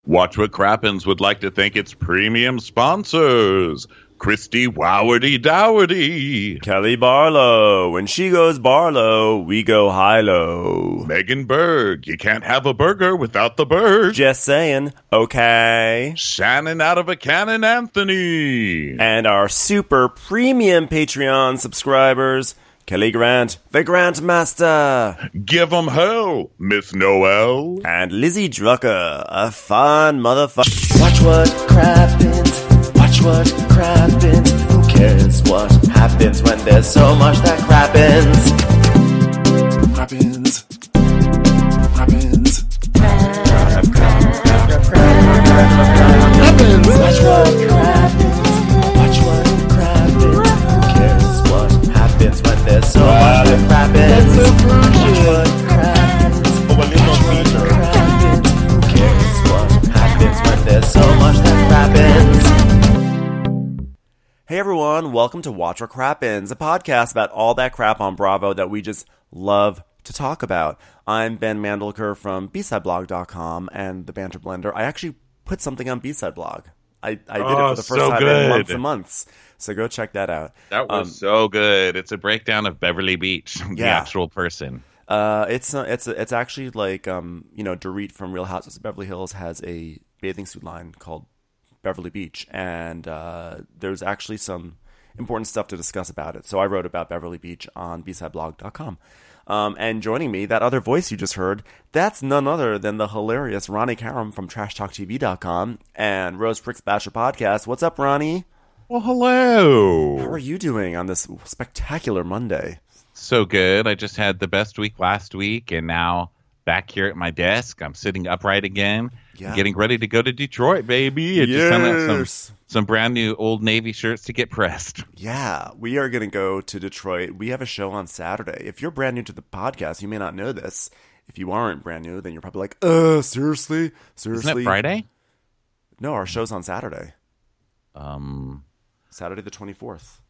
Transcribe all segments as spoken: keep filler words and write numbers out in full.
Watch What Crappens would like to thank its premium sponsors. Christy Wowardy Dowardy. Kelly Barlow. When she goes Barlow, we go high-low. Megan Berg. You can't have a burger without the bird. Just saying. Okay. Shannon out of a cannon Anthony. And our super premium Patreon subscribers, Kelly Grant, the Grant Master. Give 'em hell, Miss Noel. And Lizzie Drucker, a fun motherfucker. Watch what crappens. Watch what crappens. Who cares what happens when there's so much that crappens? Crappens. Crappens. Crappens. Watch what crappens. Watch what crappens. Who cares what happens when there's so much that crappens? Watch what crappens. Watch what crappens. Who cares what happens when there's so much that crappens? Hey everyone, welcome to Watch What Crappens, a podcast about all that crap on Bravo that we just love to talk about. I'm Ben Mandelker from B side blog dot com and the Banter Blender. I actually put something on B-Side Blog. I, I did Oh, it for the first so time good. in months and months. So go check that out. That was Um, so good. It's a breakdown of Beverly Beach, the Yeah. actual person. Uh, it's uh, it's it's actually like um, you know, Dorit from Real Houses of Beverly Hills has a bathing suit line called Beverly Beach, and uh, there's actually some important stuff to discuss about it. So I wrote about Beverly Beach on B side blog dot com. Um, and joining me, that other voice you just heard, that's none other than the hilarious Ronnie Karam from trash talk T V dot com and Rose Prick's Bachelor Podcast. What's up, Ronnie? Well, hello. How are you doing on this spectacular Monday? So good. I just had the best week last week, and now back here at my desk, I'm sitting upright again, Yeah. getting ready to go to Detroit, baby. I just sent out some, Yes. some brand new Old Navy shirts to get pressed. Yeah, we are going to go to Detroit. We have a show on Saturday. If you're brand new to the podcast, you may not know this. If you aren't brand new, then you're probably like, uh, seriously? Seriously? Isn't it Friday? No, our show's on Saturday. Um. Saturday the twenty-fourth.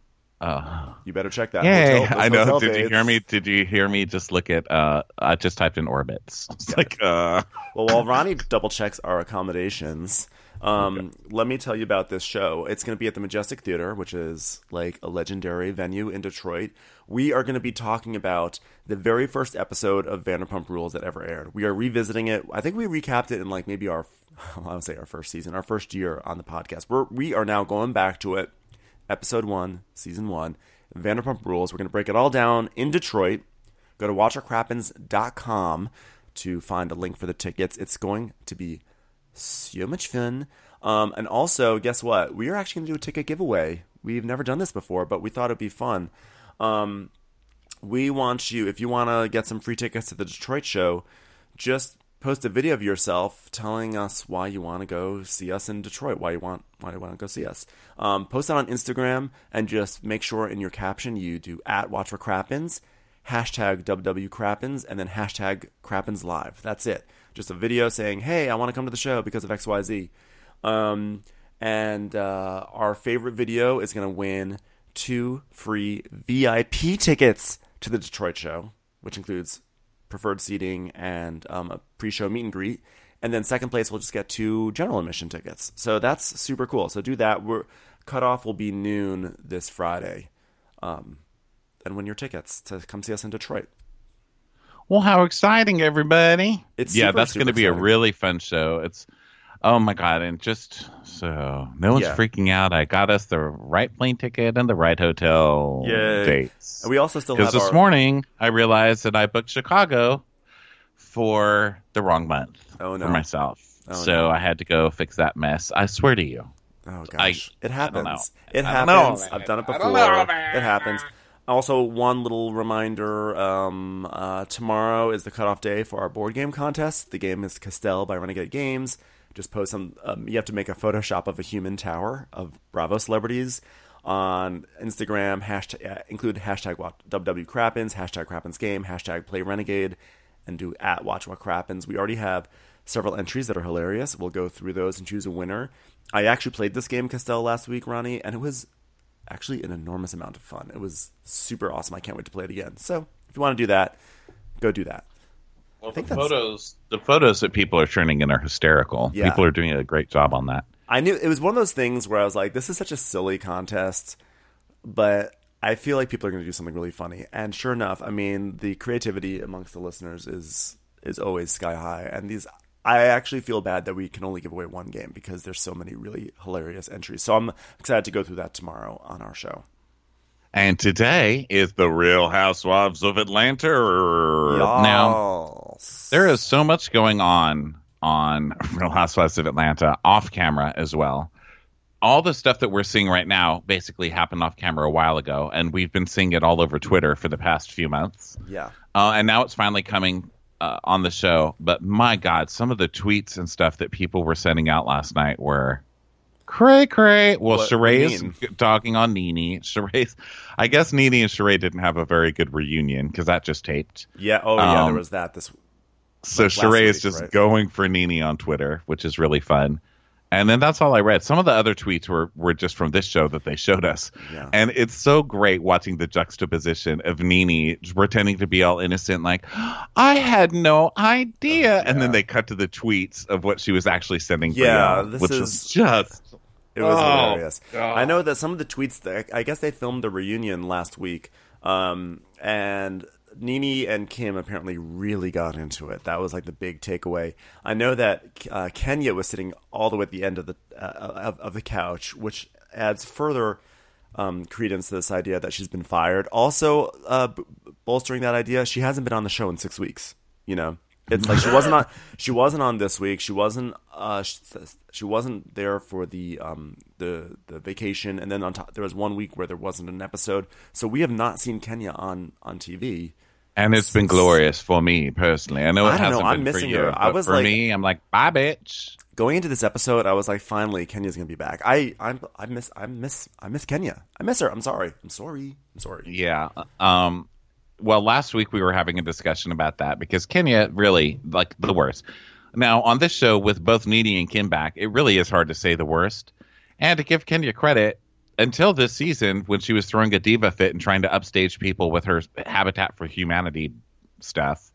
Uh, You better check that. Yay! Hotel, those I know. hotel Did you dates. hear me? Did you hear me? Just look at. Uh, I just typed in orbits. It's like. Uh. Well, while Ronnie double checks our accommodations, um, let me tell you about this show. It's going to be at the Majestic Theater, which is like a legendary venue in Detroit. We are going to be talking about the very first episode of Vanderpump Rules that ever aired. We are revisiting it. I think we recapped it in like maybe our, I would say our first season, our first year on the podcast. We're, we are now going back to it. Episode one, season one, Vanderpump Rules. We're going to break it all down in Detroit. Go to watch what crappens dot com to find a link for the tickets. It's going to be so much fun. Um, and also, guess what? We are actually going to do a ticket giveaway. We've never done this before, but we thought it'd be fun. Um, we want you, if you want to get some free tickets to the Detroit show, just post a video of yourself telling us why you want to go see us in Detroit, why you want why you want to go see us. Um, post it on Instagram and just make sure in your caption you do at Watch for Crappens, hashtag W W Crappens, and then hashtag Crappens Live. That's it. Just a video saying, hey, I want to come to the show because of X Y Z. Um, and uh, our favorite video is going to win two free V I P tickets to the Detroit show, which includes preferred seating and um, a pre-show meet and greet. And then second place will just get two general admission tickets. So that's super cool. So do that. We're cutoff will be noon this Friday. Um, and win your tickets to come see us in Detroit. Well, how exciting, everybody! It's yeah, super, that's going to super be a exciting. really fun show. It's oh my god, and just so no one's Yeah. freaking out. I got us the right plane ticket and the right hotel Yay. dates. And we also still Because have this our... morning I realized that I booked Chicago for the wrong month Oh, no. for myself. Oh, so no. I had to go fix that mess. I swear to you. Oh gosh, it happens. I don't know. It I don't know, happens. man. I've done it I before. don't know, man. It happens. Also, one little reminder: um, uh, tomorrow is the cutoff day for our board game contest. The game is Castell by Renegade Games. Just post some. Um, you have to make a Photoshop of a human tower of Bravo celebrities on Instagram. Hashtag uh, include hashtag W W Crappens, hashtag Crappens Game, hashtag Play Renegade, and do at Watch What Crappens. We already have several entries that are hilarious. We'll go through those and choose a winner. I actually played this game, Castell, last week, Ronnie, and it was actually an enormous amount of fun. It was super awesome. I can't wait to play it again. So if you want to do that, go do that. Well, think the that's- photos, the photos that people are turning in are hysterical. Yeah. People are doing a great job on that. I knew it was one of those things where I was like, this is such a silly contest, but I feel like people are going to do something really funny. And sure enough, I mean, the creativity amongst the listeners is is always sky high. And these, I actually feel bad that we can only give away one game because there's so many really hilarious entries. So I'm excited to go through that tomorrow on our show. And today is the Real Housewives of Atlanta. Now, Yes. there is so much going on on Real Housewives of Atlanta off camera as well. All the stuff that we're seeing right now basically happened off camera a while ago, and we've been seeing it all over Twitter for the past few months. Yeah. Uh, and now it's finally coming uh, on the show. But my God, some of the tweets and stuff that people were sending out last night were cray cray. Well, What- what do you Sheree's mean? talking on Nene. Sheree's, I guess Nene and Sheree didn't have a very good reunion because that just taped. Yeah. Oh, yeah. Um, there was that. This. So Like last Sheree is week, just right? going for Nene on Twitter, which is really fun. And then that's all I read. Some of the other tweets were, were just from this show that they showed us. Yeah. And it's so great watching the juxtaposition of Nene pretending to be all innocent, like, I had no idea. And then they cut to the tweets of what she was actually sending for Yeah, y'all, this which is- was just... It was Oh, hilarious. God. I know that some of the tweets, that, I guess they filmed the reunion last week, um, and Nene and Kim apparently really got into it. That was like the big takeaway. I know that uh, Kenya was sitting all the way at the end of the uh, of, of the couch, which adds further um, credence to this idea that she's been fired. Also, uh, b- bolstering that idea, she hasn't been on the show in six weeks. You know. It's like she wasn't on. She wasn't on this week. She wasn't. Uh, she, she wasn't there for the um the the vacation, and then on top there was one week where there wasn't an episode. So we have not seen Kenya on on T V. And it's been glorious for me, personally. I know it I don't know, hasn't I'm been missing for you, her. but I was for like- me, I'm like, bye, bitch. Going into this episode, I was like, finally, Kenya's gonna be back. I I'm, I miss I miss I miss Kenya. I miss her. I'm sorry. I'm sorry. I'm sorry. Yeah. Um, well, last week we were having a discussion about that because Kenya really, like, the worst. Now, on this show with both Nene and Kim back, it really is hard to say the worst. And to give Kenya credit, until this season, when she was throwing a diva fit and trying to upstage people with her Habitat for Humanity stuff,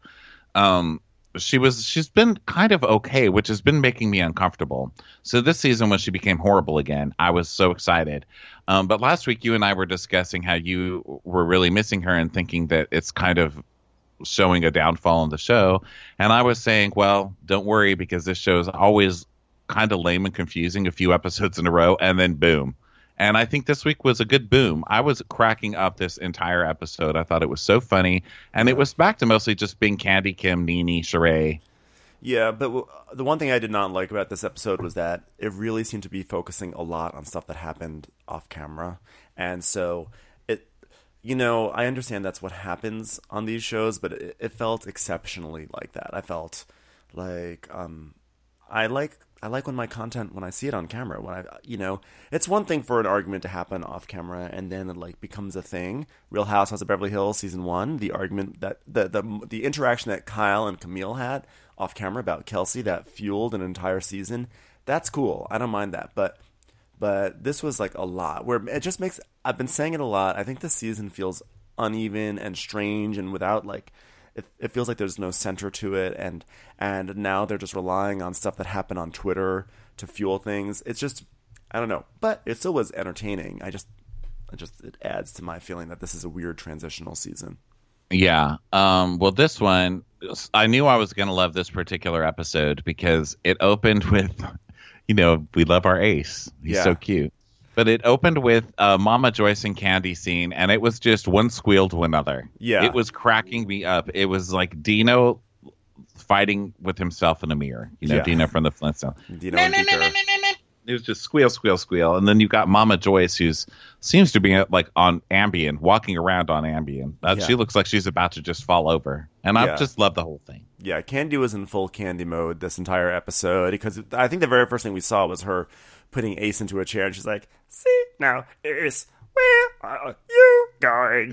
um, she was she's been kind of okay, which has been making me uncomfortable. So this season, when she became horrible again, I was so excited. Um, but last week, you and I were discussing how you were really missing her and thinking that it's kind of showing a downfall in the show. And I was saying, well, don't worry, because this show is always kind of lame and confusing a few episodes in a row, and then boom. And I think this week was a good boom. I was cracking up this entire episode. I thought it was so funny. And it was back to mostly just being Candy, Kim, Nene, Sheree. Yeah, but w- the one thing I did not like about this episode was that it really seemed to be focusing a lot on stuff that happened off camera. And so it, you know, I understand that's what happens on these shows, but it, it felt exceptionally like that. I felt like, um, I like, I like when my content, when I see it on camera, when I, you know, it's one thing for an argument to happen off camera and then it like becomes a thing. Real Housewives of Beverly Hills season one, the argument that the, the, the interaction that Kyle and Camille had off camera about Kelsey that fueled an entire season. That's cool. I don't mind that. But, but this was like a lot where it just makes, I've been saying it a lot. I think this season feels uneven and strange and without like, It, it feels like there's no center to it, and and now they're just relying on stuff that happened on Twitter to fuel things. It's just, I don't know, but it still was entertaining. I just, I just it adds to my feeling that this is a weird transitional season. Yeah. Um, well, this one, I knew I was going to love this particular episode because it opened with, you know, we love our ace. He's Yeah. so cute. But it opened with uh, Mama Joyce and Candy scene, and it was just one squeal to another. Yeah. It was cracking me up. It was like Dino fighting with himself in a mirror. You know, Yeah. Dino from the Flintstones. Dino and Beaker. It was just squeal, squeal, squeal. And then you've got Mama Joyce, who's seems to be like on Ambien, walking around on Ambien. Uh, Yeah. She looks like she's about to just fall over. And Yeah. I just love the whole thing. Yeah, Candy was in full Candy mode this entire episode because I think the very first thing we saw was her putting Ace into a chair, and she's like, "See now, Ace, where are you going?"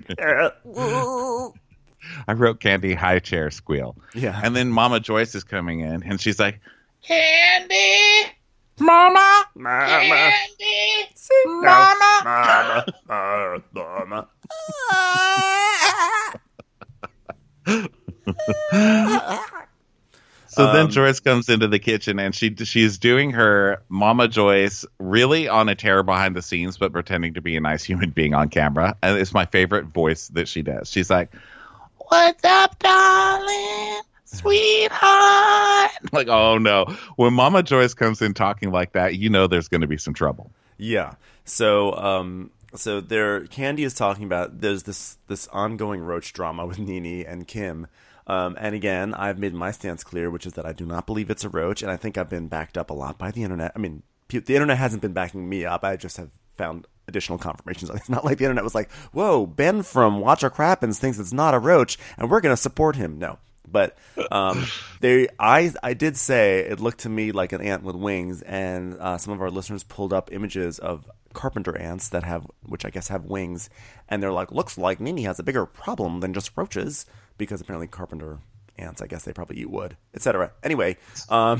Uh, I wrote Candy high chair squeal. Yeah. And then Mama Joyce is coming in, and she's like, Candy, Mama, Mama, Candy, see now, Mama. Mama, Mama, Mama. So then Um, Joyce comes into the kitchen and she she's doing her Mama Joyce really on a tear behind the scenes, but pretending to be a nice human being on camera. And it's my favorite voice that she does. She's like, "What's up, darling? Sweetheart." Like, oh no. When Mama Joyce comes in talking like that, you know there's going to be some trouble. Yeah. So, um, so there, Candy is talking about there's this this ongoing roach drama with Nene and Kim. Um, and again, I've made my stance clear, which is that I do not believe it's a roach, and I think I've been backed up a lot by the internet. I mean, pe- the internet hasn't been backing me up. I just have found additional confirmations. It's not like the internet was like, "Whoa, Ben from Watch Our Crappens thinks it's not a roach, and we're going to support him." No. But um, they, I, I did say it looked to me like an ant with wings, and uh, some of our listeners pulled up images of carpenter ants that have, which I guess have wings, and they're like, looks like Nene has a bigger problem than just roaches, because apparently carpenter ants, I guess they probably eat wood, et cetera. Anyway, um,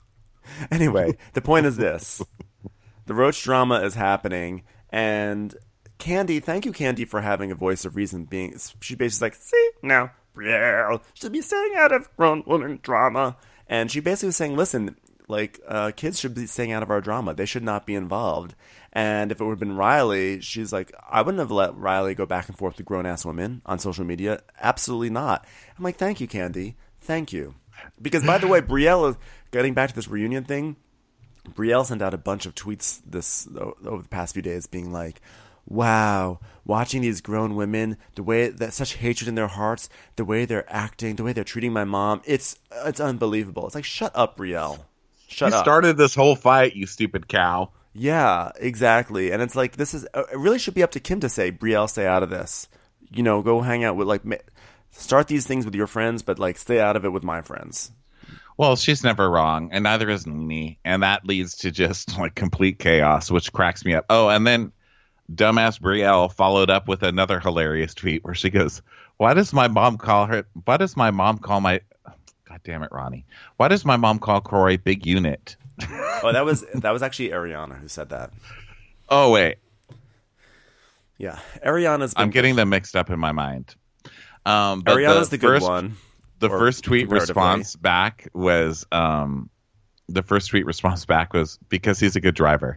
anyway, the point is this: the roach drama is happening, and Candy, thank you, Candy, for having a voice of reason. Being, she basically like, see now. Brielle should be staying out of grown woman drama. And she basically was saying, listen, like, uh, kids should be staying out of our drama. They should not be involved. And if it would have been Riley, she's like, I wouldn't have let Riley go back and forth with grown-ass women on social media. Absolutely not. I'm like, thank you, Candy. Thank you. Because, by the way, Brielle, getting back to this reunion thing, Brielle sent out a bunch of tweets this over the past few days being like, wow, watching these grown women, the way that such hatred in their hearts, the way they're acting, the way they're treating my mom, it's it's unbelievable. It's like, shut up, Brielle. Shut you up. started this whole fight, you stupid cow. Yeah, exactly. And it's like, this is, it really should be up to Kim to say, Brielle, stay out of this. You know, go hang out with, like, start these things with your friends, but, like, stay out of it with my friends. Well, she's never wrong, and neither is Nene. And that leads to just, like, complete chaos, which cracks me up. Oh, and then dumbass Brielle followed up with another hilarious tweet where she goes, why does my mom call her why does my mom call my God damn it, Ronnie. Why does my mom call Corey big unit? Oh, that was that was actually Ariana who said that. Oh wait. Yeah. Ariana's been I'm getting them mixed up in my mind. Um but Ariana's the, the good first, one. The or first tweet comparatively. response back was um the first tweet response back was because he's a good driver.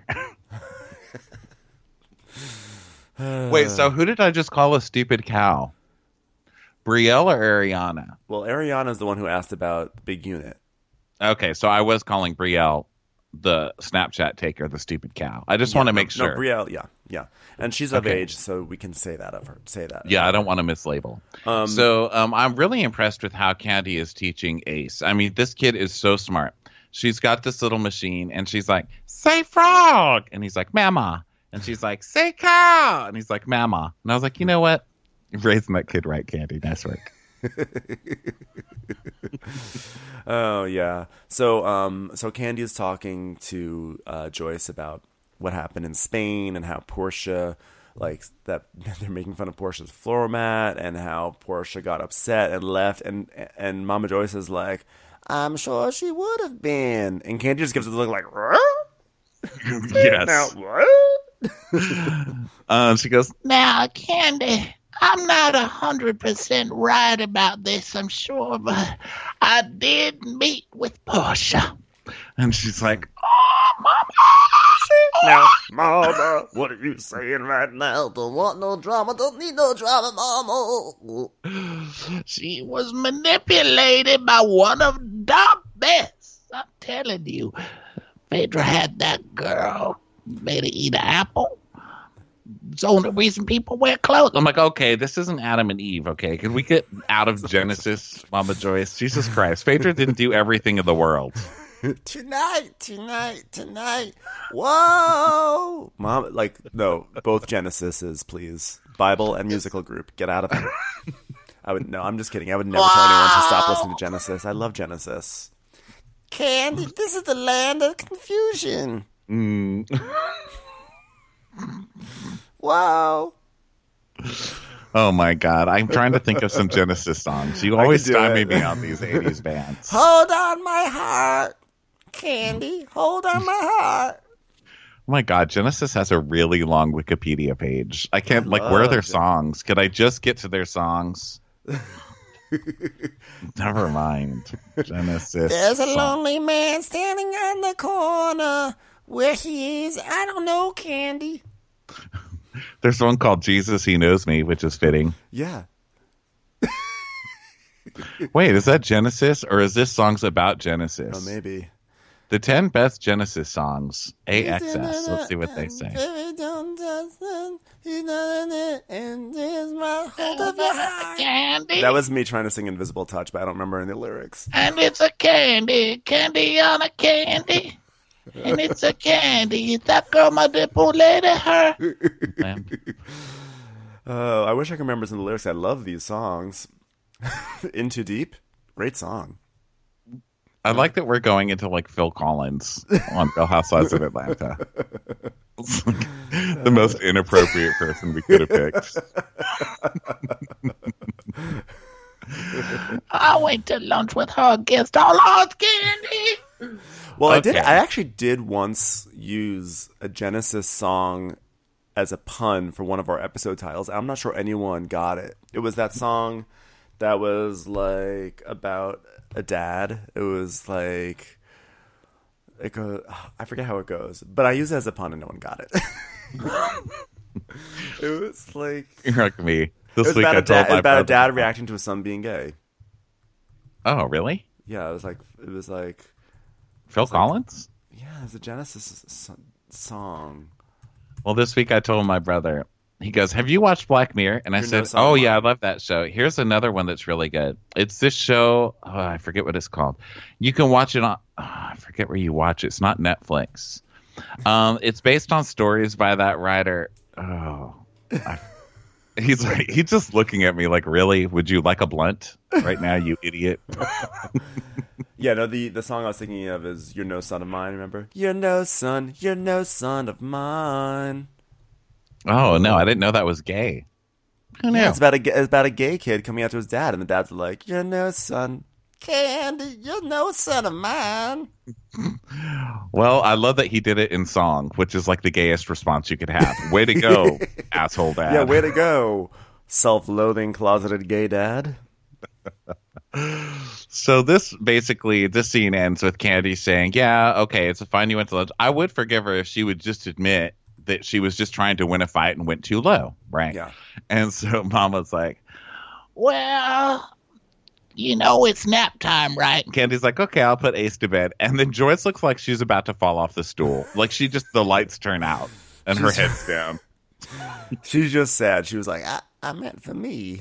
Wait, so who did I just call a stupid cow? Brielle or Ariana? Well, Ariana's the one who asked about the big unit. Okay, so I was calling Brielle the Snapchat taker the stupid cow. I just Yeah, want to no, make sure. No, Brielle, yeah, yeah. And she's of Okay. age, so we can say that of her. Say that. Yeah, I don't want to mislabel. Um, so um, I'm really impressed with how Candy is teaching Ace. I mean, this kid is so smart. She's got this little machine, and she's like, say frog. And he's like, mama. And she's like, say cow. And he's like, mama. And I was like, you know what? You're raising that kid right, Candy. Nice work. Oh yeah. So um so Candy is talking to uh, Joyce about what happened in Spain and how Portia, like, that they're making fun of Portia's floor mat and how Portia got upset and left, and and Mama Joyce is like, I'm sure she would have been, and Candy just gives it a look like, Yes. now what? Um, she goes, Now, Candy, I'm not a hundred percent right about this, I'm sure, but I did meet with Portia. and she's like, Now, Mama, what are you saying right now? Don't want no drama, don't need no drama, mama. She was manipulated by one of the best. I'm telling you, Phaedra had that girl made her eat an apple. It's the only reason people wear clothes. I'm like, okay, this isn't Adam and Eve, okay? Can we get out of Genesis, Mama Joyce? Jesus Christ. Phaedra didn't do everything in the world. Tonight, tonight, tonight. Whoa! Mom, like, no, both Genesises, please. Bible and musical group, get out of it. I would no, I'm just kidding. I would never tell anyone to stop listening to Genesis. I love Genesis. Candy, this is the land of confusion. Mm. Wow. Oh, my God. I'm trying to think of some Genesis songs. You I always can do stymie it. me on these eighties bands. Hold on my heart. Candy, hold on my heart. Oh my God, Genesis has a really long Wikipedia page. I can't, I like, where are their love Gen- songs? Could I just get to their songs? Never mind. Genesis. There's a song. lonely man standing on the corner. Where he is, I don't know, Candy. There's one called Jesus, He Knows Me, which is fitting. Yeah. Wait, is that Genesis or is this songs about Genesis? Oh, maybe. The ten best Genesis songs. A X S. Let's see what they say. Candy. That was me trying to sing Invisible Touch, but I don't remember any lyrics. And it's a candy, candy on a candy. And it's a candy. That girl, my dipple lady, her. Oh, I wish I could remember some of the lyrics. I love these songs. Into Deep, great song. I like that we're going into like Phil Collins on Real Housewives of Atlanta. It's like the most inappropriate person we could have picked. I went to lunch with her against all odds, candy. Well, I did. Okay. I actually did once use a Genesis song as a pun for one of our episode titles. I'm not sure anyone got it. It was that song that was like about a dad. It was like, it goes, I forget how it goes, but I used it as a pun and no one got it. It was like, You're like me. it This was week about, I a, told dad, my about a brother- dad reacting to his son being gay. Oh, really? Yeah, it was like, it was like, Phil Collins? yeah, it was a Genesis so- song. Well, this week I told my brother, he goes, have you watched Black Mirror? And I You're no said, son oh, of yeah, I mine." love that show. Here's another one that's really good. It's this show. Oh, I forget what it's called. You can watch it on, oh, I forget where you watch it. It's not Netflix. Um, it's based on stories by that writer. Oh, I, he's like, he's just looking at me like, really? Would you like a blunt right now, you idiot? Yeah, no, the, the song I was thinking of is You're No Son of Mine, remember? You're no son, you're no son of mine. Oh, no, I didn't know that was gay. Who knew? Yeah, it's about a, ga- it's about a gay kid coming out to his dad, and the dad's like, you're no son. Candy, you're no son of mine. Well, I love that he did it in song, which is like the gayest response you could have. Way to go, asshole dad. Yeah, way to go, self-loathing, closeted gay dad. So this basically, this scene ends with Candy saying, yeah, okay, it's fine you went to lunch. I would forgive her if she would just admit that she was just trying to win a fight and went too low, right? Yeah. And so Mama's like, Well, you know it's nap time, right? Candy's like, okay, I'll put Ace to bed. And then Joyce looks like she's about to fall off the stool. Like she just, the lights turn out and her She's- head's down. She's just sad. She was like, I, I meant for me.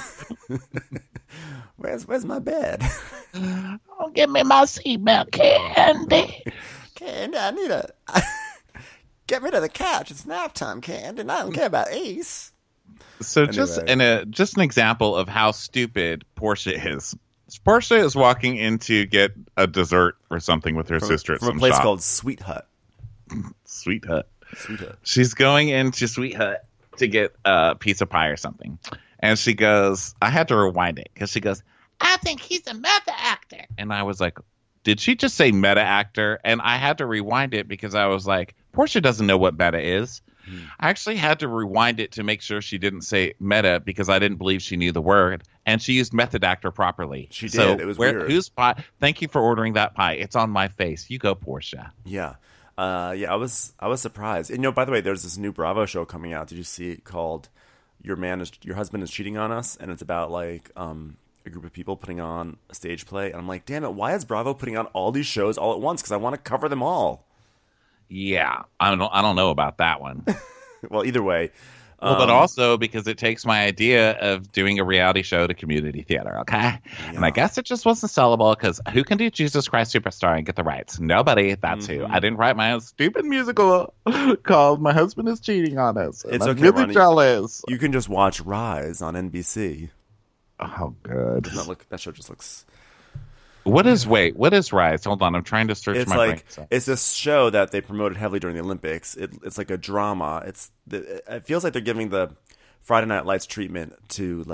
where's where's my bed? Oh, give me my seatbelt, Candy. Candy, I need a... Get me to the couch. It's nap time, Candy, and I don't care about Ace. So just Anyway. in a just an example of how stupid Portia is. Portia is walking in to get a dessert or something with her From, sister at from some a place shop. called Sweet Hut. Sweet Hut. Sweet Hut. She's going into Sweet Hut to get a piece of pie or something. And she goes, I had to rewind it because she goes, I think he's a method actor. and I was like, did she just say meta actor? And I had to rewind it because I was like, Portia doesn't know what meta is. Hmm. I actually had to rewind it to make sure she didn't say meta because I didn't believe she knew the word. And she used method actor properly. She So did. It was where, weird. Whose pie? Thank you for ordering that pie. It's on my face. You go, Portia. Yeah. Uh, yeah, I was I was surprised. And you know, by the way, there's this new Bravo show coming out. Did you see it called Your Man is Your Husband is Cheating on Us? And it's about like um a group of people putting on a stage play. And I'm like, damn it, why is Bravo putting on all these shows all at once? Because I want to cover them all. Yeah, I don't. I don't know about that one. Well, either way. Well, but um, also because it takes my idea of doing a reality show to community theater, okay? And I guess it just wasn't sellable because who can do Jesus Christ Superstar and get the rights? Nobody. That's who. Mm-hmm. I didn't write my own stupid musical called "My Husband Is Cheating on Us." and It's I'm okay, really Ronnie. jealous. you can just watch Rise on N B C. Oh, good. Doesn't that look that show just looks What is wait? What is Rise? Hold on, I'm trying to search it's my like brain. it's this show that they promoted heavily during the Olympics. It, it's like a drama. It's it feels like they're giving the Friday Night Lights treatment to like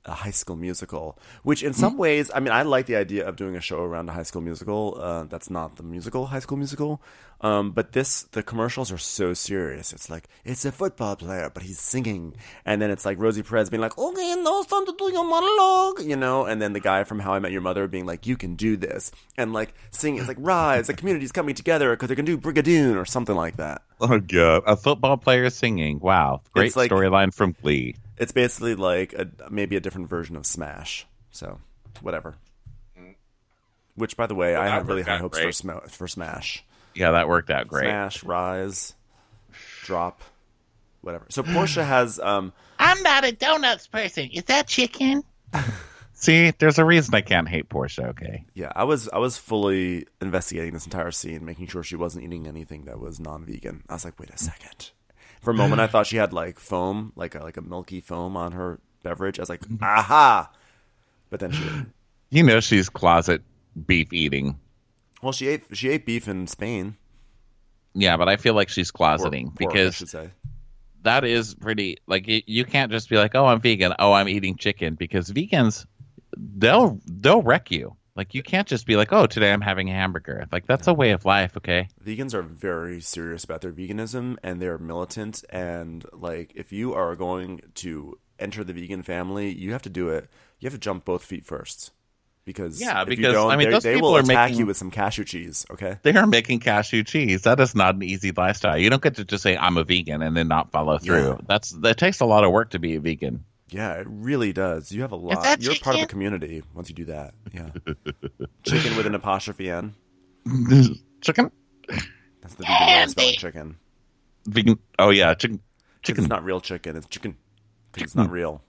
a High School Musical, which in some ways, I mean, I like the idea of doing a show around a High School Musical. Uh, that's not the musical High School Musical. Um, but this, the commercials are so serious. It's like, it's a football player, but he's singing. And then it's like Rosie Perez being like, okay, now it's time to do your monologue, you know? And then the guy from How I Met Your Mother being like, you can do this. And like singing, it's like, rise, the community's coming together because they're going to do Brigadoon or something like that. Oh, God. A football player singing. Wow. Great like, storyline from Glee. It's basically like a, maybe a different version of Smash. So, whatever. Which, by the way, well, I have really high hopes for, Sm- for Smash. Yeah, that worked out great. Smash, Rise, Drop, whatever. So Portia has... Um, I'm not a donuts person. Is that chicken? See, there's a reason I can't hate Portia, okay? Yeah, I was I was fully investigating this entire scene, making sure she wasn't eating anything that was non-vegan. I was like, wait a second. For a moment, I thought she had like foam, like a, like a milky foam on her beverage. I was like, aha! But then she didn't. You know she's closet beef eating. Well, she ate she ate beef in Spain. Yeah, but I feel like she's closeting Pork, pork, because I should say. that is pretty. Like you, you can't just be like, "Oh, I'm vegan. Oh, I'm eating chicken," because vegans they'll they'll wreck you. Like you can't just be like, "Oh, today I'm having a hamburger." Like that's a way of life, okay? Vegans are very serious about their veganism and they're militant. And like, if you are going to enter the vegan family, you have to do it. You have to jump both feet first. Because yeah, if because you don't, I mean, those they people will are attack making, you with some cashew cheese. Okay, they are making cashew cheese. That is not an easy lifestyle. You don't get to just say I'm a vegan and then not follow through. Yeah. That's that takes a lot of work to be a vegan. Yeah, it really does. You have a lot. that You're part of a chicken? community once you do that. Yeah, chicken with an apostrophe n. Chicken, That's the vegan way of spelling chicken. vegan. Oh yeah, chicken. Chicken. It's not real chicken. It's chicken because it's not real.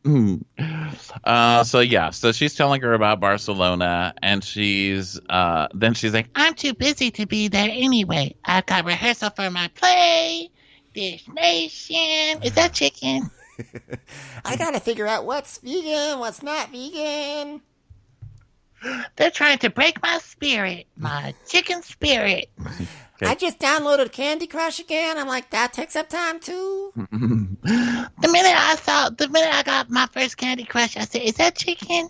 Uh, so yeah, so she's telling her about Barcelona, and she's uh, then she's like, I'm too busy to be there anyway. I've got rehearsal for my play. Dish Nation. Is that chicken? I gotta figure out what's vegan, what's not vegan. They're trying to break my spirit. My chicken spirit. Okay. I just downloaded Candy Crush again. I'm like, that takes up time too. The minute I saw, the minute I got my first Candy Crush, I said, "Is that chicken?"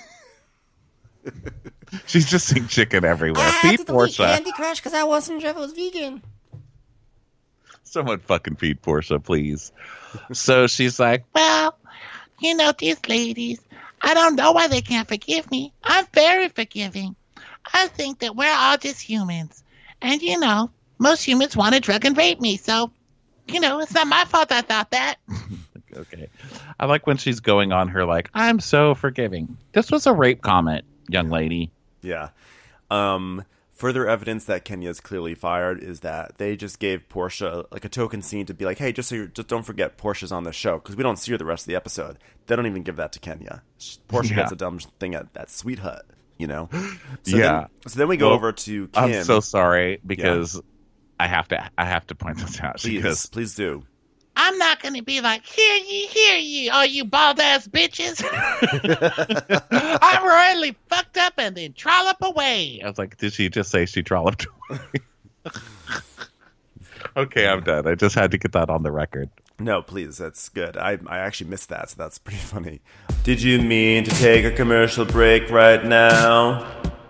she's just seeing chicken everywhere. I had Feed to delete Portia. Candy Crush because I wasn't sure if it was vegan. Someone fucking feed Portia, please. So she's like, Well, you know, these ladies, I don't know why they can't forgive me. I'm very forgiving. I think that we're all just humans. And, you know, most humans want to drug and rape me. So, you know, it's not my fault I thought that. okay. I like when she's going on her like, I'm so forgiving. This was a rape comment, young lady. Yeah. Um, further evidence that Kenya's clearly fired is that they just gave Portia like a token scene to be like, hey, just so you just don't forget Portia's on the show because we don't see her the rest of the episode. They don't even give that to Kenya. Portia Yeah. gets a dumb thing at that Sweet Hut, you know. So Yeah. Then, so then we go Well, over to Kim. I'm so sorry because I have to I have to point this out Please, because please do. I'm not going to be like, hear ye, hear ye, all you bald-ass bitches. I'm royally fucked up and then trollop away. I was like, did she just say she trolloped away? Okay, I'm done. I just had to get that on the record. No, please, that's good. I I actually missed that, so that's pretty funny. Did you mean to take a commercial break right now?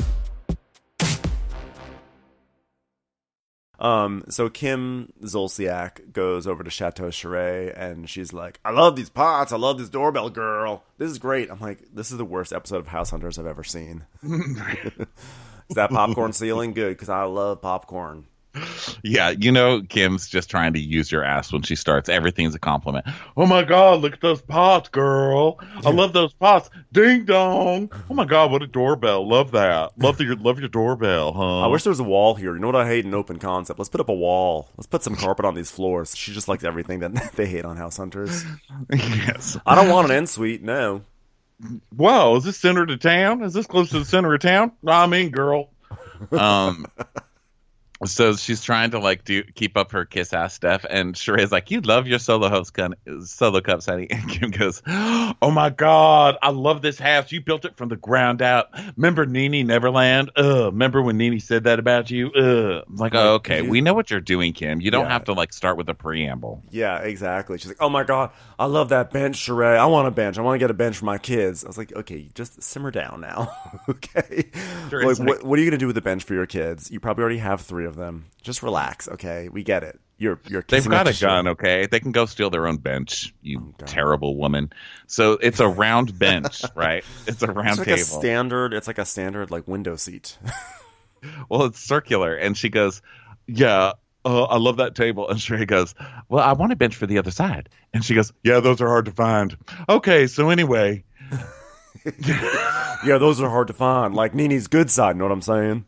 Um, so Kim Zolciak goes over to Chateau Charest, and she's like, I love these pots. I love this doorbell girl. This is great. I'm like, this is the worst episode of House Hunters I've ever seen. Is that popcorn ceiling? Good, because I love popcorn. Yeah, you know, Kim's just trying to use your ass when she starts. Everything's a compliment. Oh my God, look at those pots, girl. I love those pots. Ding dong. Oh my God, what a doorbell. Love that. Love your love your doorbell, huh? I wish there was a wall here. You know what I hate in open concept? Let's put up a wall. Let's put some carpet on these floors. She just likes everything that they hate on House Hunters. Yes. I don't want an en-suite, no. Wow, is this center to town? Is this close to the center of town? I mean, girl. Um So she's trying to like do keep up her kiss ass stuff, and Sheree's like, "You love your solo host gun, solo cups, honey." And Kim goes, "Oh my god, I love this house. You built it from the ground out. Remember Nene Neverland? Uh, remember when Nene said that about you? Uh." I'm like, "Oh, okay, we know what you're doing, Kim. You don't Yeah. have to like start with a preamble." Yeah, exactly. She's like, "Oh my god, I love that bench, Sheree. I want a bench. I want to get a bench for my kids." I was like, "Okay, just simmer down now, okay? Sure, like, it's like- what, what are you gonna do with the bench for your kids? You probably already have three of them. Just relax, okay? We get it. You're you're They've kissing got up a to gun, Sheree. okay? They can go steal their own bench, you Oh, God. terrible woman. So it's a round bench, right? It's a round It's like table. a standard. It's like a standard like window seat. Well, it's circular. And she goes, "Yeah, uh, I love that table." And Sheree goes, "Well, I want a bench for the other side." And she goes, "Yeah, those are hard to find." Okay, so anyway. Yeah, those are hard to find. Like Nene's good side. Know what I'm saying?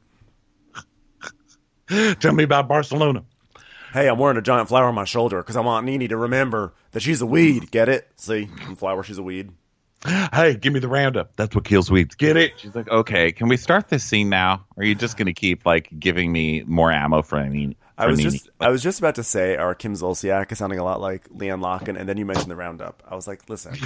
Tell me about Barcelona. Hey, I'm wearing a giant flower on my shoulder because I want Nene to remember that she's a weed. Get it? See, I'm flower. She's a weed. Hey, give me the roundup. That's what kills weeds. Get it? She's like, "Okay, can we start this scene now? Or are you just going to keep like giving me more ammo for Nene?" I was Nene? just I was just about to say our Kim Zolciak is sounding a lot like Leanne Locken, and then you mentioned the roundup. I was like, listen,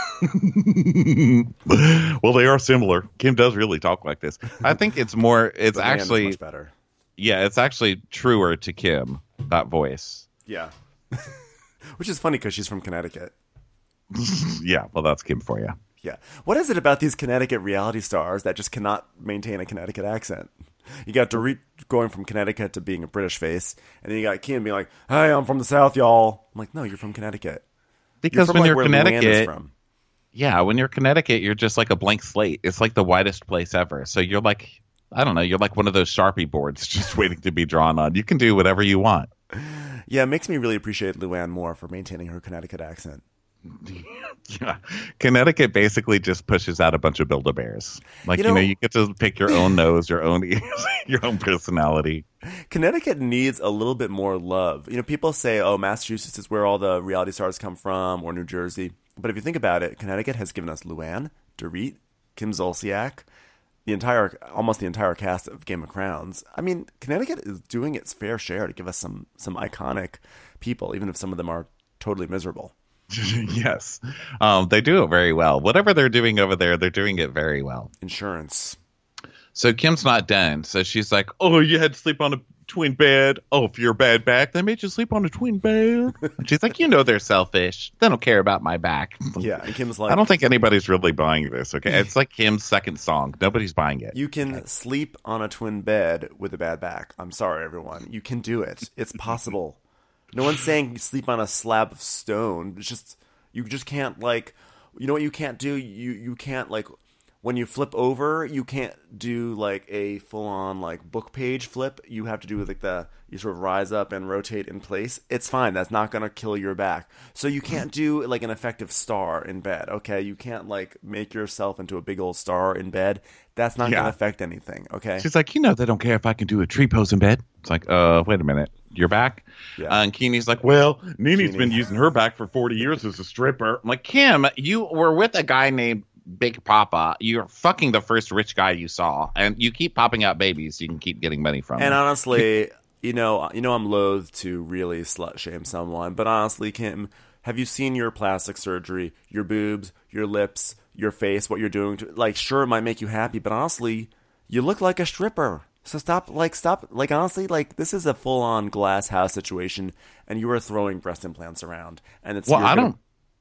Well, they are similar. Kim does really talk like this. I think it's more. It's Leanne is actually, much better. yeah, it's actually truer to Kim, that voice. Yeah, which is funny because she's from Connecticut. Yeah, well, that's Kim for you. Yeah, what is it about these Connecticut reality stars that just cannot maintain a Connecticut accent? You got Dorit going from Connecticut to being a British face, and then you got Kim being like, "Hey, I'm from the South, y'all." I'm like, "No, you're from Connecticut." Because from, when like, you're where Luann is Connecticut, from. yeah, when you're Connecticut, you're just like a blank slate. It's like the whitest place ever. So you're like, I don't know, you're like one of those Sharpie boards just waiting to be drawn on. You can do whatever you want. Yeah, it makes me really appreciate Luann more for maintaining her Connecticut accent. Yeah. Connecticut basically just pushes out a bunch of Build-A-Bears. Like, You you know, know- you get to pick your own nose, your own ears, your own personality. Connecticut needs a little bit more love. You know, people say, oh, Massachusetts is where all the reality stars come from, or New Jersey. But if you think about it, Connecticut has given us Luann, Dorit, Kim Zolciak, the entire, almost the entire cast of Game of Crowns. I mean, Connecticut is doing its fair share to give us some some iconic people, even if some of them are totally miserable. Yes. Um, they do it very well. Whatever they're doing over there, they're doing it very well. Insurance. So Kim's not done. So she's like, "Oh, you had to sleep on a twin bed. Oh, if you're a bad back, they made you sleep on a twin bed." And she's like, "You know they're selfish. They don't care about my back." Yeah, and Kim's like, I don't think anybody's really buying this, okay? It's like Kim's second song. Nobody's buying it. you can sleep on a twin bed with a bad back. I'm sorry, everyone. You can do it. It's possible. No one's saying you sleep on a slab of stone. It's just, you just can't, like, you know what you can't do? You, you can't, like, when you flip over, you can't do, like, a full-on, like, book page flip. You have to do, like, the, you sort of rise up and rotate in place. It's fine. That's not going to kill your back. So you can't do, like, an effective star in bed, okay? You can't, like, make yourself into a big old star in bed. That's not Yeah. going to affect anything, okay? She's like, "You know they don't care if I can do a tree pose in bed." It's like, uh, wait a minute. You're back? Yeah. Uh, and Keeney's like, "Well, Nene's Keeney. been using her back for forty years as a stripper." I'm like, "Kim, you were with a guy named Big Papa. You're fucking the first rich guy you saw. And you keep popping out babies. You can keep getting money from And them." honestly, you know, you know, I'm loath to really slut shame someone, but honestly, Kim, have you seen your plastic surgery, your boobs, your lips, your face, what you're doing? To, like, sure, it might make you happy, but honestly, you look like a stripper. So stop, like, stop, like, honestly, like, this is a full-on glass house situation, and you are throwing breast implants around, and it's Well, you're I gonna- don't.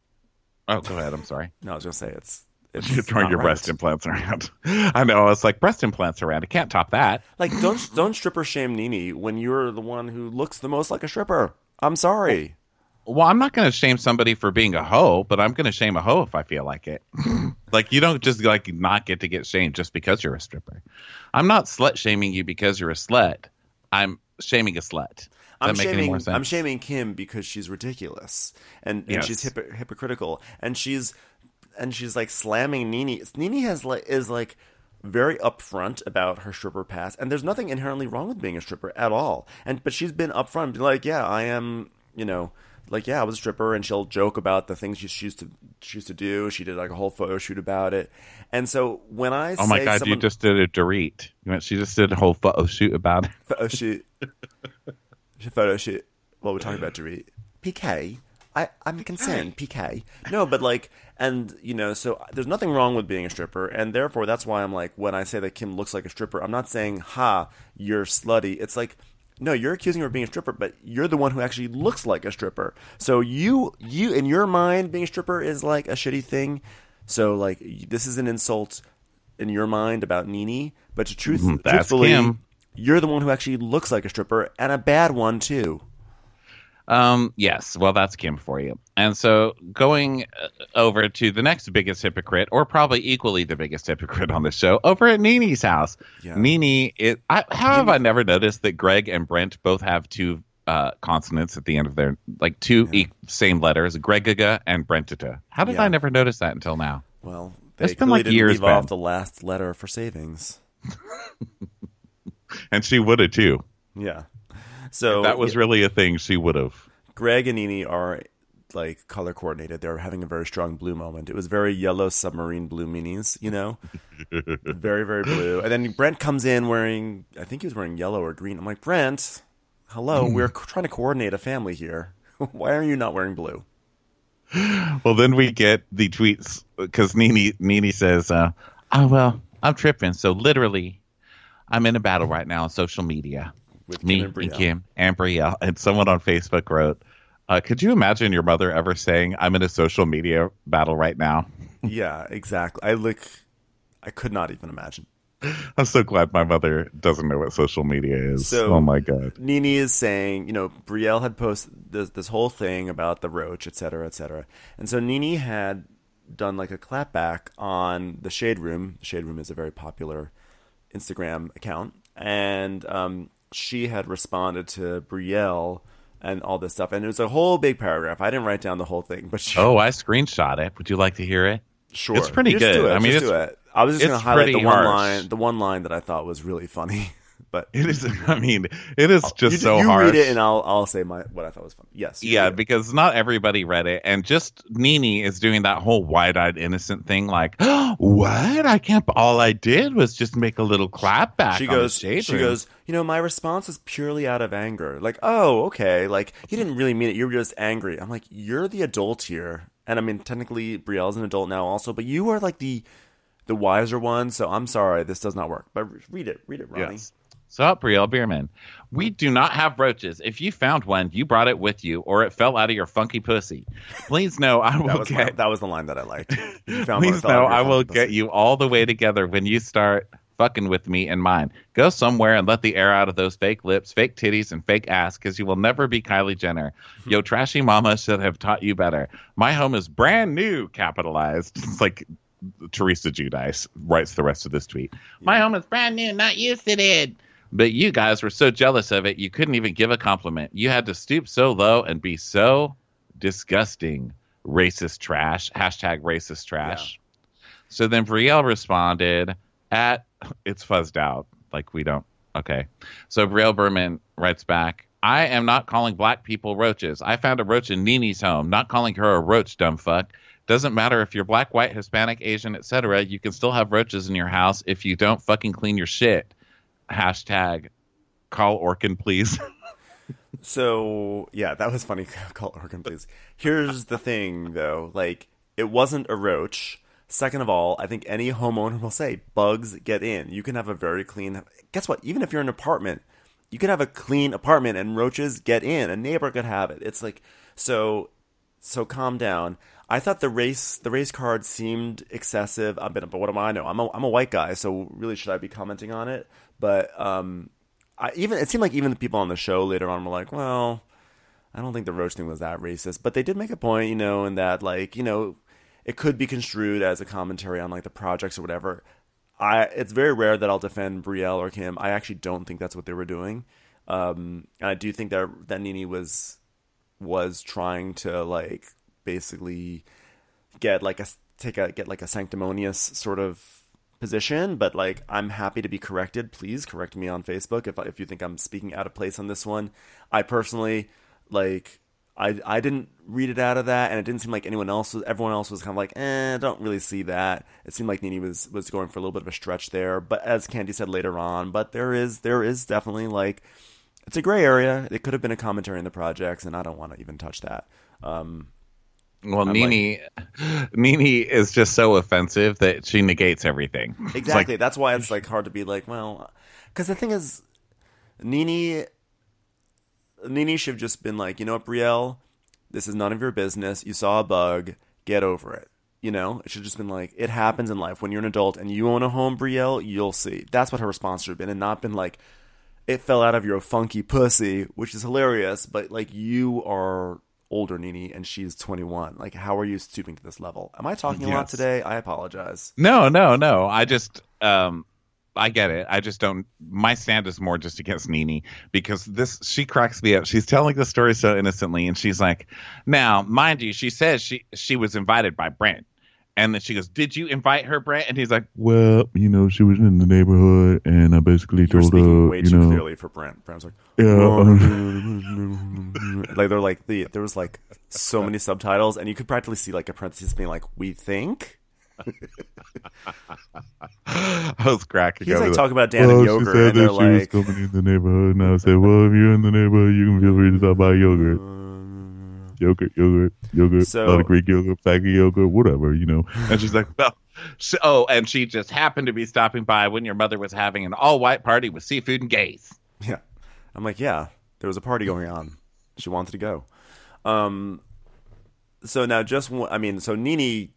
Oh, go ahead. I'm sorry. No, I was gonna say it's. It's You're throwing not your right. breast implants around. I know. It's like breast implants around. I can't top that. Like, don't don't stripper shame Nene when you're the one who looks the most like a stripper. I'm sorry. Well, I'm not going to shame somebody for being a hoe, but I'm going to shame a hoe if I feel like it. Like, you don't just like not get to get shamed just because you're a stripper. I'm not slut shaming you because you're a slut. I'm shaming a slut. Does I'm that make any more shaming. sense? I'm shaming Kim because she's ridiculous and, and Yes. she's hypo- hypocritical and she's and she's like slamming Nene. Nene has like is like very upfront about her stripper past, and there's nothing inherently wrong with being a stripper at all. And but she's been upfront, be like, yeah, I am, you know, like, yeah, I was a stripper, and she'll joke about the things she used to she used to do. She did like a whole photo shoot about it, and so when I Oh my say God, someone, you just did a Dorit. You went, she just did a whole photo shoot about it. photo shoot, photo shoot. Well, we're talking about Dorit. P K. I, I'm concerned, P K. No, but like, and, you know, so there's nothing wrong with being a stripper, and therefore that's why I'm like, when I say that Kim looks like a stripper, I'm not saying, ha, you're slutty. It's like, no, you're accusing her of being a stripper, but you're the one who actually looks like a stripper. So you, you in your mind, being a stripper is like a shitty thing. So, like, this is an insult in your mind about Nene, but to truth, That's truthfully, Kim. you're the one who actually looks like a stripper, and a bad one, too. Um, yes, well, that's Kim for you. And so going uh, over to the next biggest hypocrite, or probably equally the biggest hypocrite on the show, over at Nene's house. Yeah. Nene, it, I, how have I never noticed that Greg and Brent both have two uh, consonants at the end of their, like two Yeah. e- same letters, Gregaga and Brentita? How did Yeah. I never notice that until now? Well, they It's been clearly like didn't years, leave off Ben. the last letter for savings. And she would have too. Yeah. So If that was yeah, really a thing, she would have. Greg and Nene are like color coordinated. They're having a very strong blue moment. It was very yellow submarine blue minis, you know, very very blue. And then Brent comes in wearing, I think he was wearing yellow or green. I'm like, Brent, hello, we're co- trying to coordinate a family here. Why are you not wearing blue? Well, then we get the tweets because Nene Nene says, uh, "Oh well, I'm tripping." So literally, I'm in a battle right now on social media. With Me Kim and, and Brielle. Kim and Brielle, and someone on Facebook wrote, uh, "Could you imagine your mother ever saying I'm in a social media battle right now?" Yeah, exactly. I look. I could not even imagine. I'm so glad my mother doesn't know what social media is. So- oh my God. Nene is saying, you know, Brielle had posted this, this whole thing about the roach, et cetera, et cetera. And so Nene had done like a clapback on the Shade Room. Shade Room is a very popular Instagram account. And um, she had responded to Brielle and all this stuff. And it was a whole big paragraph. I didn't write down the whole thing, but she, Oh, I screenshot it. Would you like to hear it? sure. it's pretty Just good. do it. I mean, Just it's- do it. I was just it's going to highlight the pretty one harsh. line, the one line that I thought was really funny. But It is. I mean, it is just you, so you harsh. read it, and I'll I'll say my what I thought was funny. Yes. you Yeah, read it. because not everybody read it, and just Nene is doing that whole wide-eyed innocent thing, like, oh, "What? I can't." All I did was just make a little clap back. She on the goes, shade she room. goes, you know, my response is purely out of anger. Like, oh, okay. Like, you didn't really mean it. You were just angry. I'm like, you're the adult here. And I mean, technically, Brielle's an adult now also, but you are like the the wiser one. So I'm sorry, this does not work. But read it. Read it, Ronnie. Yes. So, Brielle Bierman, we do not have roaches. If you found one, you brought it with you, or it fell out of your funky pussy. Please know I will That was, my, get. that was the line that I liked. You found one, Please it fell out know of your I will funky get pussy. you all the way together when you start fucking with me and mine. Go somewhere and let the air out of those fake lips, fake titties, and fake ass, because you will never be Kylie Jenner. Yo, trashy mama should have taught you better. My home is brand new, capitalized. It's like Teresa Giudice writes the rest of this tweet. My home is brand new, not used to it. But you guys were so jealous of it, you couldn't even give a compliment. You had to stoop so low and be so disgusting. Racist trash. Hashtag racist trash. So then Brielle responded at, it's fuzzed out. Like we don't. Okay. So Brielle Berman writes back, I am not calling black people roaches. I found a roach in Nene's home. Not calling her a roach, dumb fuck. Doesn't matter if you're black, white, Hispanic, Asian, et cetera. You can still have roaches in your house if you don't fucking clean your shit. Hashtag call Orkin, please. So yeah, that was funny. Call Organ, please. Here's the thing, though. Like, it wasn't a roach. Second of all, I think any homeowner will say bugs get in. You can have a very clean. Guess what? Even if you're in an apartment, you can have a clean apartment and roaches get in. A neighbor could have it. It's like so. So calm down. I thought the race the race card seemed excessive. I but what do I know? I'm a I'm a white guy, so really should I be commenting on it? But um. I, even it seemed like even the people on the show later on were like, well, I don't think the roach thing was that racist, but they did make a point, you know, in that like, you know, it could be construed as a commentary on like the projects or whatever. I it's very rare that I'll defend Brielle or Kim. I actually don't think that's what they were doing, um, and I do think that that Nene was was trying to like basically get like a take a get like a sanctimonious sort of position, but like I'm happy to be corrected. Please correct me on Facebook if if you think I'm speaking out of place on this one. I personally like I I didn't read it out of that, and it didn't seem like anyone else was. Everyone else was kind of like, eh, I don't really see that. It seemed like Nene was was going for a little bit of a stretch there. But as Candy said later on, but there is there is definitely like it's a gray area. It could have been a commentary on the projects, and I don't want to even touch that. Um, Well, I'm Nene, Nene is just so offensive that she negates everything. It's Exactly. like- That's why it's like hard to be like, well, because the thing is, Nene, Nene should have just been like, you know what, Brielle, this is none of your business. You saw a bug, get over it. You know, it should have just been like, it happens in life. When you're an adult and you own a home, Brielle, you'll see. That's what her response should have been, and not been like, it fell out of your funky pussy, which is hilarious. But like, you are older, Nene, and she's twenty-one. Like, how are you stooping to this level? Am I talking a lot Yes. today? I apologize. No, no, no. I just, um, I get it. I just don't. My stand is more just against Nene because this. She cracks me up. She's telling the story so innocently, and she's like, "Now, mind you, she says she she was invited by Brent." And then she goes, "Did you invite her, Brent?" And he's like, Well, you know, she was in the neighborhood, and I basically You're told speaking her, way you too know, clearly for Brent. Brent's like, yeah, um, like they're like the there was like so many subtitles, and you could practically see like a parenthesis being like, "We think." I was cracking He's up. like He's talking about Dan well, and she yogurt, said and they're that she was like, coming in the neighborhood, and I said, well, if you're in the neighborhood, you can feel free to talk about yogurt. Yogurt, yogurt, yogurt, So- a lot of Greek yogurt, faggot yogurt, whatever, you know. And she's like, well, so, oh, and she just happened to be stopping by when your mother was having an all-white party with seafood and gays. yeah. I'm like, yeah, there was a party going on. She wanted to go. Um. So now, just one- I mean, so Nene,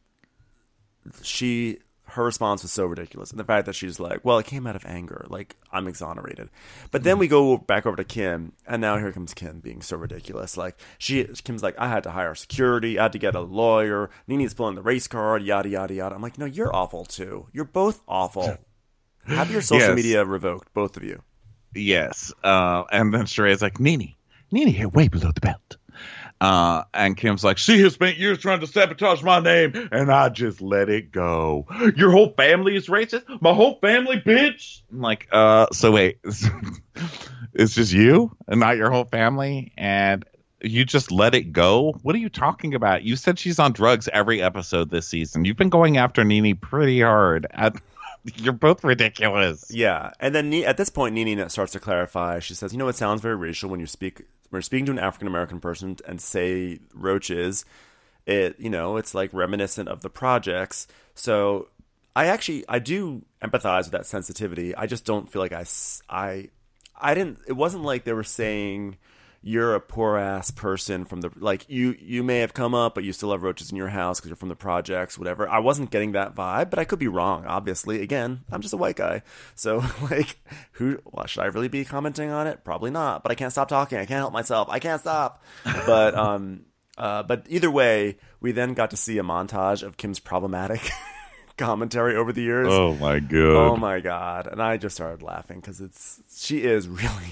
she her response was so ridiculous, and the fact that she's like, well, it came out of anger, like I'm exonerated. But then we go back over to Kim, and now here comes Kim being so ridiculous. Like she, Kim's like, I had to hire security, I had to get a lawyer. Nene's pulling the race card, yada yada yada. I'm like, no, you're awful too. You're both awful. Have your social Yes. media revoked, both of you. Yes. Uh, and then Sheree's like, Nene, Nene here, way below the belt. Uh, and Kim's like, she has spent years trying to sabotage my name, and I just let it go. Your whole family is racist? My whole family, bitch? I'm like, uh, so wait, it's just you and not your whole family? And you just let it go? What are you talking about? You said she's on drugs every episode this season. You've been going after Nene pretty hard. At, you're both ridiculous. Yeah, and then Ne- at this point, Nene starts to clarify. She says, "You know, it sounds very racial when you speak. When you're speaking to an African American person and say roaches. It, you know, it's like reminiscent of the projects. So I actually, I do empathize with that sensitivity. I just don't feel like I, s- I, I didn't. It wasn't like they were saying." You're a poor ass person from the like you you may have come up, but you still have roaches in your house because you're from the projects, whatever. I wasn't getting that vibe, but I could be wrong. Obviously, again, I'm just a white guy, so like, who? Well, should I really be commenting on it? Probably not. But I can't stop talking. I can't help myself. I can't stop. But um, uh, but either way, we then got to see a montage of Kim's problematic commentary over the years. Oh my god. Oh my god! And I just started laughing because it's she is really.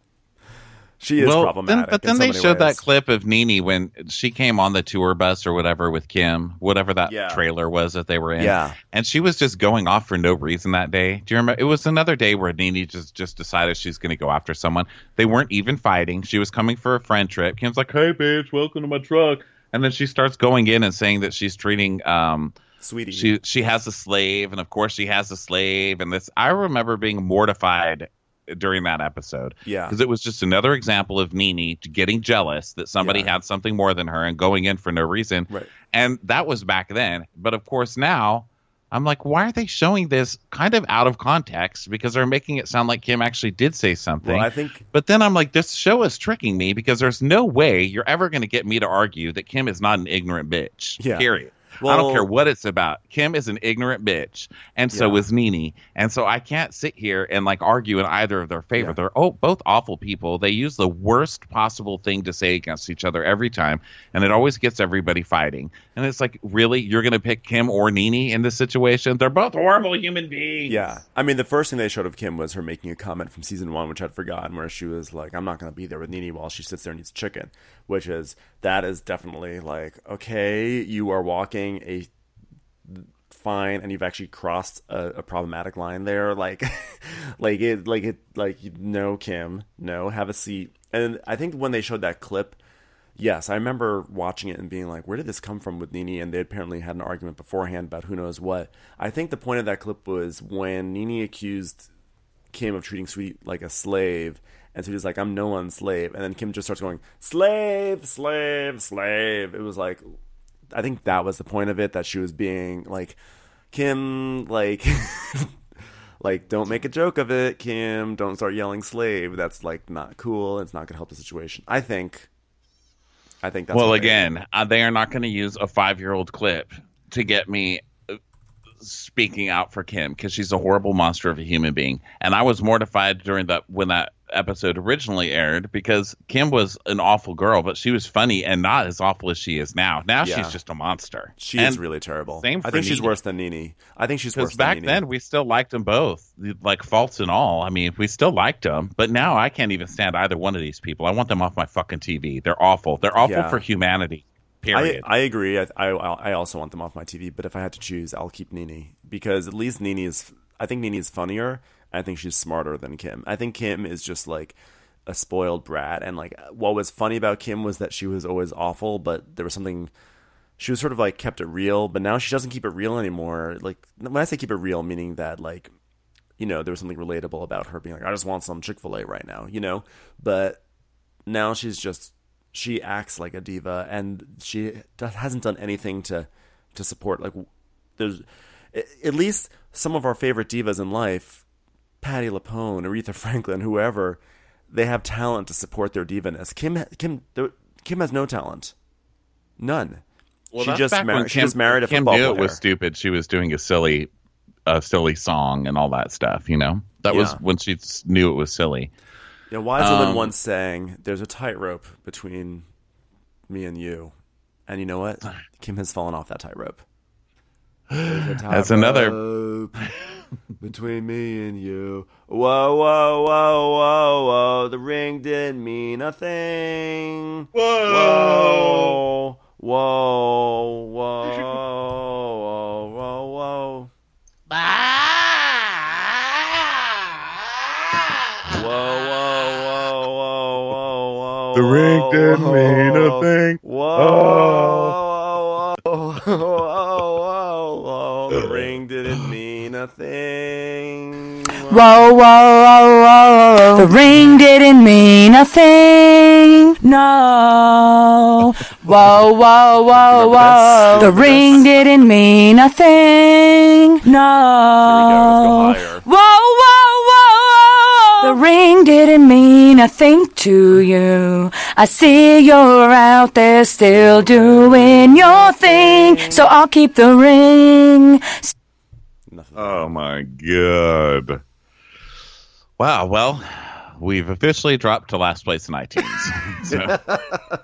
She is well, problematic. Then, but in then so they many showed ways. that clip of Nene when she came on the tour bus or whatever with Kim, whatever that Yeah. trailer was that they were in. Yeah. And she was just going off for no reason that day. Do you remember? It was another day where Nene just, just decided she's going to go after someone. They weren't even fighting. She was coming for a friend trip. Kim's like, hey, bitch, welcome to my truck. And then she starts going in and saying that she's treating um, Sweetie. she she has a slave, and of course she has a slave. And this, I remember being mortified during that episode. Yeah. Because it was just another example of Nene getting jealous that somebody Yeah. had something more than her and going in for no reason. Right. And that was back then. But of course now I'm like, why are they showing this kind of out of context? Because they're making it sound like Kim actually did say something. Well, I think But then I'm like, this show is tricking me because there's no way you're ever going to get me to argue that Kim is not an ignorant bitch. Yeah. Period. I Well- don't care what it's about. Kim is an ignorant bitch, and so Yeah. is Nene. And so I can't sit here and like argue in either of their favor. Yeah. They're oh, both awful people. They use the worst possible thing to say against each other every time, and it always gets everybody fighting. And it's like, really, you're going to pick Kim or Nene in this situation? They're both horrible human beings. yeah. I mean, the first thing they showed of Kim was her making a comment from season one, which I'd forgotten, where she was like, "I'm not going to be there with Nene while she sits there and eats chicken," which is that is definitely like, okay, you are walking a fine and you've actually crossed a, a problematic line there, like like it like it like no, Kim, no, have a seat. And I think when they showed that clip Yes, I remember watching it and being like, where did this come from with Nene? And they apparently had an argument beforehand about who knows what. I think the point of that clip was when Nene accused Kim of treating Sweetie like a slave, and Sweetie's like, I'm no one's slave. And then Kim just starts going, slave, slave, slave. It was like, I think that was the point of it, that she was being like, Kim, like... Like, don't make a joke of it, Kim. Don't start yelling slave. That's, like, not cool. It's not going to help the situation. I think. I think that's... Well, again, uh, they are not going to use a five-year-old clip to get me uh, speaking out for Kim, because she's a horrible monster of a human being. And I was mortified during that when that episode originally aired, because Kim was an awful girl, but she was funny and not as awful as she is now. Now Yeah. she's just a monster. She and is really terrible. Same for I think she's Nene. worse than Nene. I think she's worse Because back than Nene. then we still liked them both, like faults and all. I mean, we still liked them, but now I can't even stand either one of these people. I want them off my fucking T V. They're awful. They're awful Yeah. for humanity. I, Period. I agree. I, I I also want them off my T V, but if I had to choose, I'll keep Nene, because at least Nene is... I think Nene is funnier. I think she's smarter than Kim. I think Kim is just, like, a spoiled brat, and like what was funny about Kim was that she was always awful, but there was something, she was sort of like kept it real, but now she doesn't keep it real anymore. Like, when I say keep it real, meaning that, like, you know, there was something relatable about her being like, I just want some Chick-fil-A right now, you know, but now she's just, she acts like a diva, and she does, hasn't done anything to to support, like, there's at least some of our favorite divas in life, Patti LuPone, Aretha Franklin, whoever, they have talent to support their divaness. Kim, Kim, Kim has no talent, none. Well, she that's just back mar- when she Kim, just married a Kim football knew player. it was stupid. She was doing a silly, a silly song and all that stuff. You know, that was Yeah. when she s- knew it was silly. Yeah, wise woman Um, once sang, "There's a tightrope between me and you," and you know what? Kim has fallen off that tightrope. That's another. Tightrope between me and you. Whoa, whoa, whoa, whoa, whoa! The ring didn't mean a thing. Whoa, whoa, whoa, whoa, whoa, whoa. Whoa, whoa, whoa, whoa, whoa, whoa. The ring didn't whoa, mean a whoa. thing. Whoa, Oh. whoa, whoa, whoa, whoa, whoa. The ring didn't mean a thing. Whoa, whoa, whoa, whoa. The ring didn't mean a thing. No. Whoa, whoa, whoa, Remember whoa. this? The Remember ring this? didn't mean a thing. No. Here we go, let's go higher. Whoa, whoa, whoa. The ring didn't mean a thing to you. I see you're out there still doing your thing. So I'll keep the ring. Nothing. Oh my god! Wow. Well, we've officially dropped to last place in iTunes. So,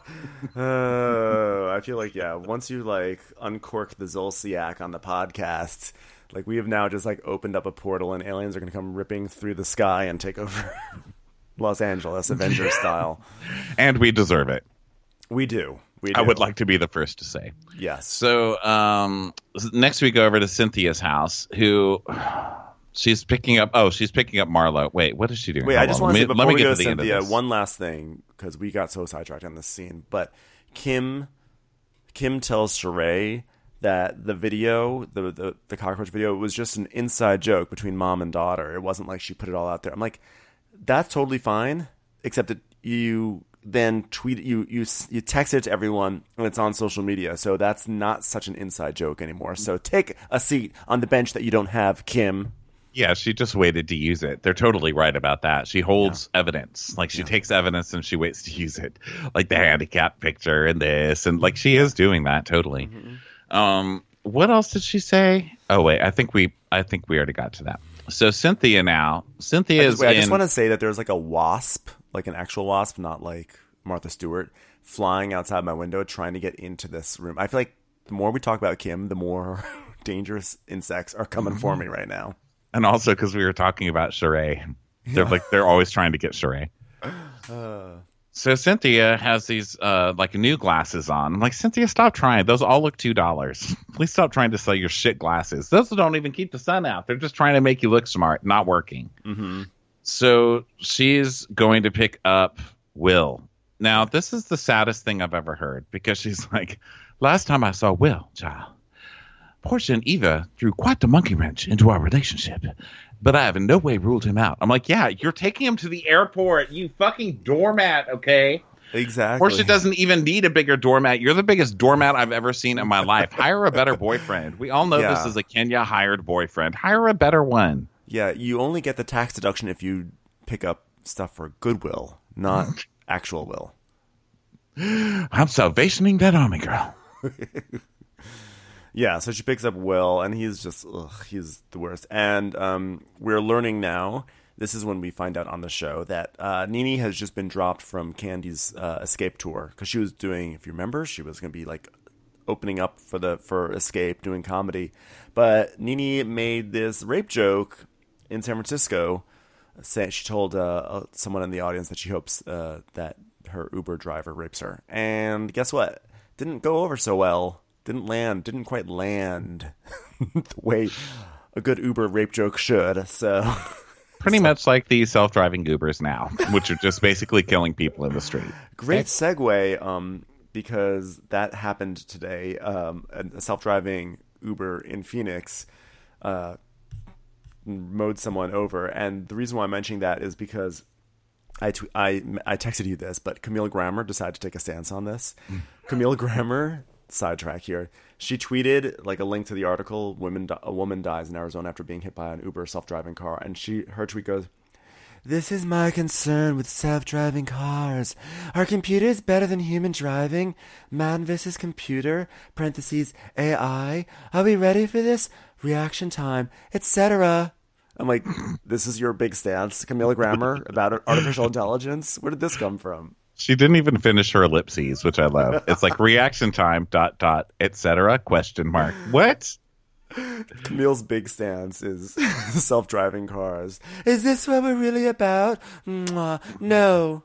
Uh, I feel like, yeah, once you like uncork the Zolciak on the podcast, like we have now just like opened up a portal and aliens are going to come ripping through the sky and take over Los Angeles, Avengers style. and we deserve it. We do. We do. I would like to be the first to say. Yes. So um, next we go over to Cynthia's house, who she's picking up. Oh, she's picking up Marlo. Wait, what is she doing? Wait, Hold I just on. want to say Let me- before let me we get go to to the end of Cynthia, this. one last thing, because we got so sidetracked on this scene. But Kim, Kim tells Sheree that the video, the, the the cockroach video, was just an inside joke between mom and daughter. It wasn't like she put it all out there. I'm like, that's totally fine, except that you then tweet you you you text it to everyone and it's on social media, so that's not such an inside joke anymore. So take a seat on the bench that you don't have, Kim. Yeah, she just waited to use it. They're totally right about that. She holds evidence. Like, she takes evidence and she waits to use it. Like the handicap picture and this. And, like, she is doing that totally. Mm-hmm. Um, what else did she say? Oh, wait. I think we I think we already got to that. So, Cynthia now. Cynthia I is just, wait, I just in... want to say that there's like a wasp, like an actual wasp, not like Martha Stewart, flying outside my window trying to get into this room. I feel like the more we talk about Kim, the more dangerous insects are coming for me right now. And also because we were talking about Sheree. They're like they're always trying to get Sheree. So Cynthia has these uh, like new glasses on. I'm like, Cynthia, stop trying. Those all look two dollars. Please stop trying to sell your shit glasses. Those don't even keep the sun out. They're just trying to make you look smart. Not working. Mm-hmm. So she's going to pick up Will. Now, this is the saddest thing I've ever heard because she's like, last time I saw Will, child, Portia and Eva threw quite the monkey wrench into our relationship, but I have in no way ruled him out. I'm like, yeah, you're taking him to the airport, you fucking doormat, okay? Exactly. Portia doesn't even need a bigger doormat. You're the biggest doormat I've ever seen in my life. Hire a better boyfriend. We all know Yeah. this is a Kenya hired boyfriend. Hire a better one. Yeah, you only get the tax deduction if you pick up stuff for Goodwill, not actual will. I'm salvationing that army girl. Yeah, so she picks up Will, and he's just, ugh, he's the worst. And um, we're learning now, this is when we find out on the show, that uh, Nene has just been dropped from Candy's uh, Escape tour. Because she was doing, if you remember, she was going to be like opening up for the for Escape, doing comedy. But Nene made this rape joke in San Francisco. Saying, she told uh, someone in the audience that she hopes uh, that her Uber driver rapes her. And guess what? Didn't go over so well. Didn't land. Didn't quite land the way a good Uber rape joke should. So, Pretty so. much like the self-driving Ubers now, which are just basically killing people in the street. Great segue, um, because that happened today. Um, a self-driving Uber in Phoenix uh, mowed someone over. And the reason why I'm mentioning that is because I, tw- I, I texted you this, but Camille Grammer decided to take a stance on this. Camille Grammer... sidetrack here. She tweeted like a link to the article. Women, di- a woman dies in Arizona after being hit by an Uber self-driving car, and she her tweet goes, "This is my concern with self-driving cars. Are computers better than human driving? Man versus computer. Parentheses A I. Are we ready for this? Reaction time, et cetera" I'm like, this is your big stance, Camille Grammer, about artificial intelligence? Where did this come from? She didn't even finish her ellipses, which I love. It's like reaction time, dot, dot, et cetera, question mark. What? Camille's big stance is self-driving cars. Is this what we're really about? Mwah. No.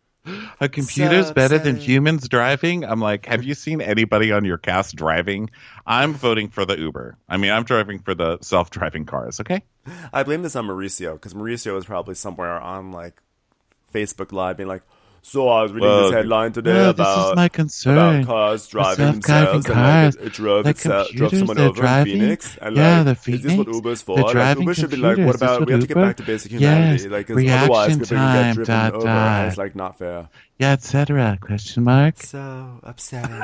A computer's So better than upsetting. humans driving? I'm like, have you seen anybody on your cast driving? I'm voting for the Uber. I mean, I'm driving for the self-driving cars, okay? I blame this on Mauricio, because Mauricio is probably somewhere on, like, Facebook Live being like, so I was reading Well, this headline today well, this about, is my concern. about cars driving The self-driving themselves, cars, and like, it, it drove, like itself, drove computers, someone they're over driving. in Phoenix. And Yeah, like, the is this what Phoenix, Uber's for? the Like, driving Uber should be like, what computers, about, is we have to get Uber? back to basic humanity. Yes, Like, 'cause otherwise reaction people can get time, driven dot, over. dot. And it's like, not fair. Yeah, et cetera, question mark. So upsetting.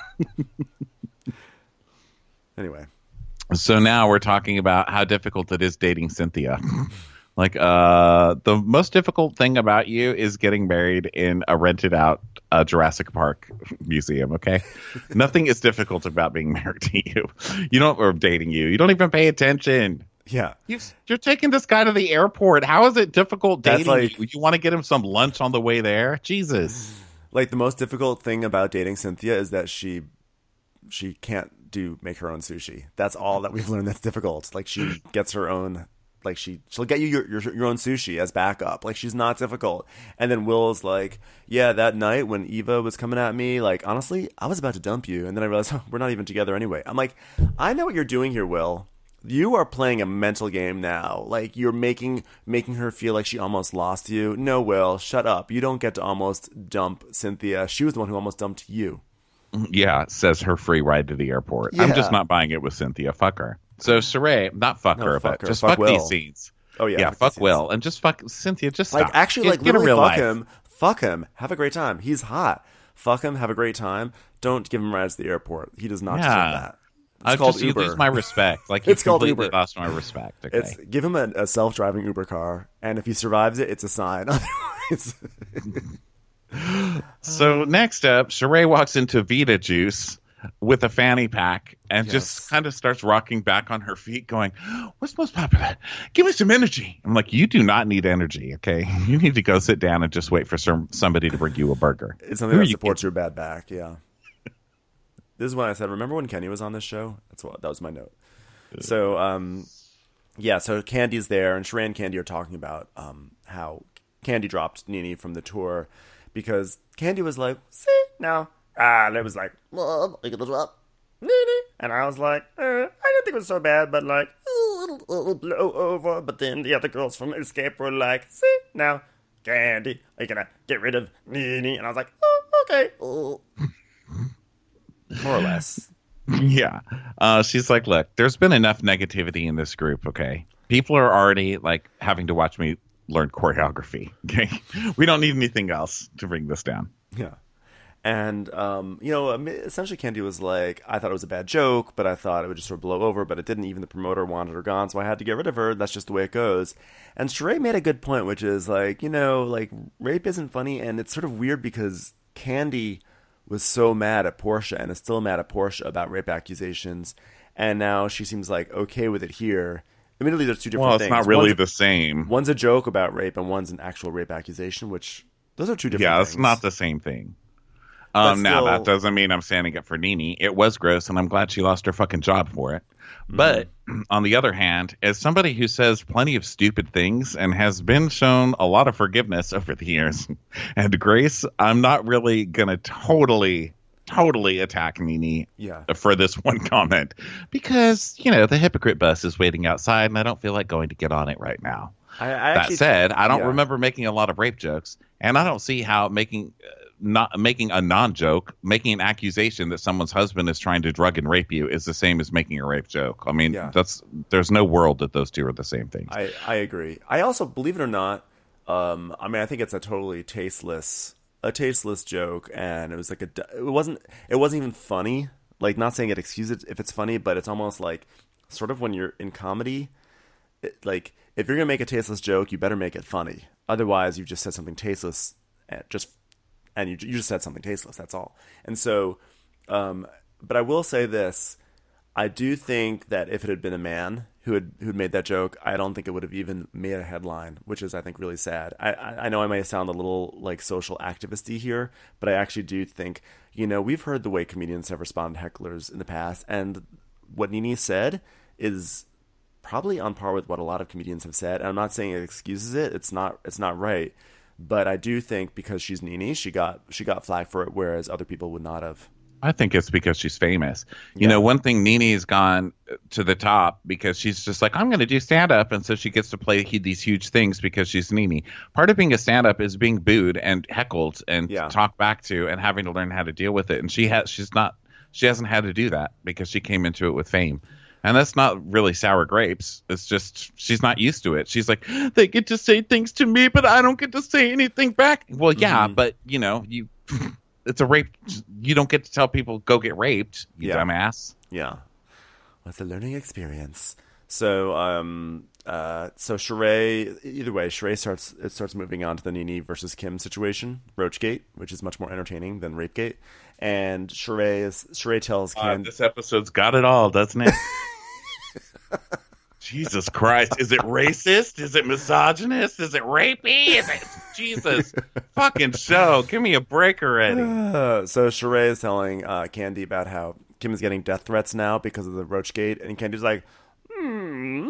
Anyway. So now we're talking about how difficult it is dating Cynthia. Like, uh, the most difficult thing about you is getting married in a rented out uh, Jurassic Park museum, okay? Nothing is difficult about being married to you. You don't, or dating you. You don't even pay attention. Yeah. You, you're taking this guy to the airport. How is it difficult That's dating like- you? You want to get him some lunch on the way there? Jesus. Like, the most difficult thing about dating Cynthia is that she she can't do make her own sushi. That's all that we've learned that's difficult. Like, she gets her own, like, she she'll get you your, your your own sushi as backup. Like, she's not difficult. And then Will's like, yeah, that night when Eva was coming at me, like, honestly, I was about to dump you, and then I realized, oh, we're not even together anyway. I'm like, I know what you're doing here, Will. You are playing a mental game now. Like, you're making making her feel like she almost lost you. No, Will, shut up. You don't get to almost dump Cynthia. She was the one who almost dumped you. Yeah, says her free ride to the airport. I'm Yeah. just not buying it with Cynthia. Fuck her. So Sheree, not fuck No, her, fuck but her. just Fuck fuck, Will. these scenes. Oh, yeah. Yeah, fuck fuck these Will. And just fuck Cynthia. Just Like, stop. actually, Get- like, get a literally real fuck life. him. Fuck him. Have a great time. He's hot. Fuck him. Have a great time. Don't give him rides to the airport. He does not Yeah. deserve that. It's I called just Uber. you lose my respect. Like you It's called completely Uber. lost my respect. Okay. It's give him a, a self-driving Uber car, and if he survives it, it's a sign. Otherwise, So next up, Sheree walks into Vita Juice with a fanny pack and Yes. just kind of starts rocking back on her feet going, what's most popular? Give me some energy. I'm like, you do not need energy, okay? You need to go sit down and just wait for some, somebody to bring you a burger. it's something Who are that you supports your bad back. Yeah. This is what I said. Remember when Kenny was on this show? That's what that was my note. So, um, yeah. So Candy's there, and Sheree and Candy are talking about um, how Candy dropped Nene from the tour because Candy was like, "See now," ah, and it was like, "Mom, are you gonna drop Nene?" And I was like, uh, "I didn't think it was so bad, but like, "Ooh, it'll, it'll blow over." But then the other girls from Escape were like, "See now." Candy, are you gonna get rid of Nene? And I was like, oh, okay. Oh. More or less. Yeah. Uh, she's like, look, there's been enough negativity in this group, okay? People are already, like, having to watch me learn choreography, okay? We don't need anything else to bring this down. Yeah. And, um, you know, essentially Candy was like, I thought it was a bad joke, but I thought it would just sort of blow over, but it didn't. Even the promoter wanted her gone, so I had to get rid of her. That's just the way it goes. And Sheree made a good point, which is like, you know, like, rape isn't funny, and it's sort of weird because Candy was so mad at Portia and is still mad at Portia about rape accusations, and now she seems like okay with it here. Admittedly, there's two different well, it's things. not really one's, the same. One's a joke about rape, and one's an actual rape accusation, which those are two different yeah, things. it's not the same thing. Um, still, now, that doesn't mean I'm standing up for Nene. It was gross, and I'm glad she lost her fucking job for it. Mm-hmm. But on the other hand, as somebody who says plenty of stupid things and has been shown a lot of forgiveness over the years and grace, I'm not really going to totally, totally attack Nene yeah. for this one comment. Because, you know, the hypocrite bus is waiting outside, and I don't feel like going to get on it right now. I, I that actually, said, I don't yeah. remember making a lot of rape jokes, and I don't see how making... Uh, not making a non-joke, making an accusation that someone's husband is trying to drug and rape you is the same as making a rape joke. I mean, yeah. that's there's no world that those two are the same things. I, I agree. I also, believe it or not, um, I mean, I think it's a totally tasteless, a tasteless joke, and it was like a, it wasn't, it wasn't even funny. Like, not saying it excuses it if it's funny, but it's almost like, sort of when you're in comedy, it, like, if you're gonna make a tasteless joke, you better make it funny. Otherwise, you've just said something tasteless, and just. And you you just said something tasteless, that's all. And so, um, but I will say this. I do think that if it had been a man who had who'd made that joke, I don't think it would have even made a headline, which is, I think, really sad. I, I, I know I may sound a little, like, social activist-y here, but I actually do think, you know, we've heard the way comedians have responded to hecklers in the past, and what Nene said is probably on par with what a lot of comedians have said. And I'm not saying it excuses it. It's not. It's not right. But I do think because she's Nene, she got she got flack for it, whereas other people would not have. I think it's because she's famous. You yeah. know, one thing, Nene's gone to the top because she's just like, I'm going to do stand-up, and so she gets to play these huge things because she's Nene. Part of being a stand-up is being booed and heckled and yeah. talked back to and having to learn how to deal with it. And she has she's not she hasn't had to do that because she came into it with fame. And that's not really sour grapes. It's just she's not used to it. She's like, they get to say things to me, but I don't get to say anything back. Well, yeah, mm-hmm. but, you know, you it's a rape. You don't get to tell people, go get raped, you yeah. dumbass. Yeah. Well, it's a learning experience. So, um, uh, so Sheree, either way, Sheree starts, it starts moving on to the Nene versus Kim situation, Roachgate, which is much more entertaining than Rapegate. And Sheree is, Sheree tells Kim. Uh, this episode's got it all, doesn't it? Jesus Christ. Is it racist? Is it misogynist? Is it rapey? Is it Jesus fucking show? Give me a break already. Uh, so Sheree is telling uh, Candy about how Kim is getting death threats now because of the Roachgate, and Candy's like, hmm.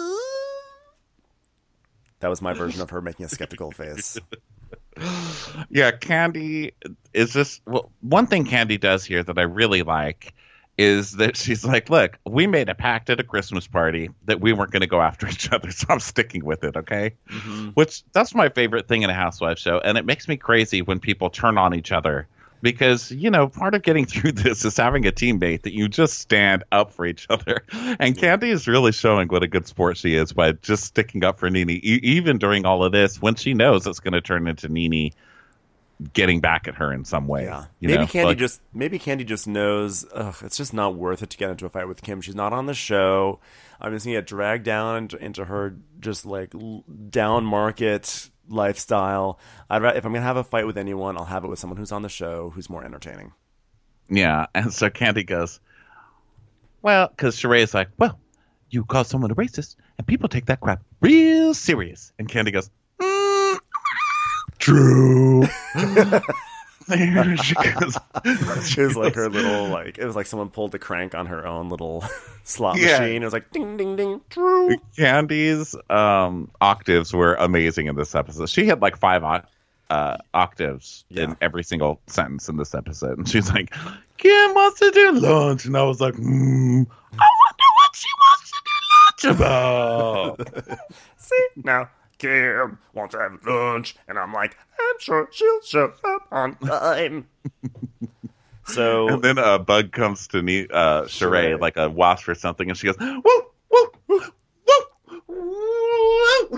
That was my version of her making a skeptical face. Yeah, Candy is just well, one thing Candy does here that I really like is that she's like, look, we made a pact at a Christmas party that we weren't going to go after each other, so I'm sticking with it, okay? Mm-hmm. Which, that's my favorite thing in a Housewives show, and it makes me crazy when people turn on each other because, you know, part of getting through this is having a teammate that you just stand up for each other. And Candy is really showing what a good sport she is by just sticking up for Nene, e- even during all of this, when she knows it's going to turn into Nene getting back at her in some way. Yeah. You maybe know? Candy like, just maybe Candy just knows ugh, it's just not worth it to get into a fight with Kim. She's not on the show. I'm just gonna get dragged down into, into her just like l- down market lifestyle. I'd ra- if I'm gonna have a fight with anyone, I'll have it with someone who's on the show who's more entertaining. Yeah, and so Candy goes, well, because Sheree's like, well, you call someone a racist, and people take that crap real serious. And Candy goes, mm, true. There she goes. It was like her little, like, it was like someone pulled the crank on her own little slot Yeah. machine. It was like, ding, ding, ding, true. Candy's um, octaves were amazing in this episode. She had like five oct- uh, octaves Yeah. in every single sentence in this episode. And she's like, Kim wants to do lunch. And I was like, hmm, I wonder what she wants to do lunch about. See? Now, Kim wants to have lunch. And I'm like, I'm sure she'll show up on time. So And then a bug comes to ne- uh, Sheree, Sheree. like a wasp or something, and she goes, woo, woo, woo, woo, woo.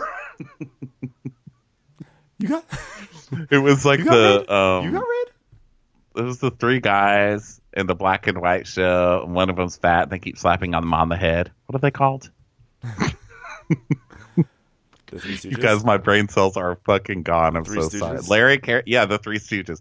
you got It was like you got the red? um, you got red? it was the three guys in the black and white show. And one of them's fat. And they keep slapping on them on the head. What are they called? The Three You Stooges? guys, my brain cells are fucking gone. I'm Three so Stooges? sorry. Larry, Car- yeah, the Three Stooges.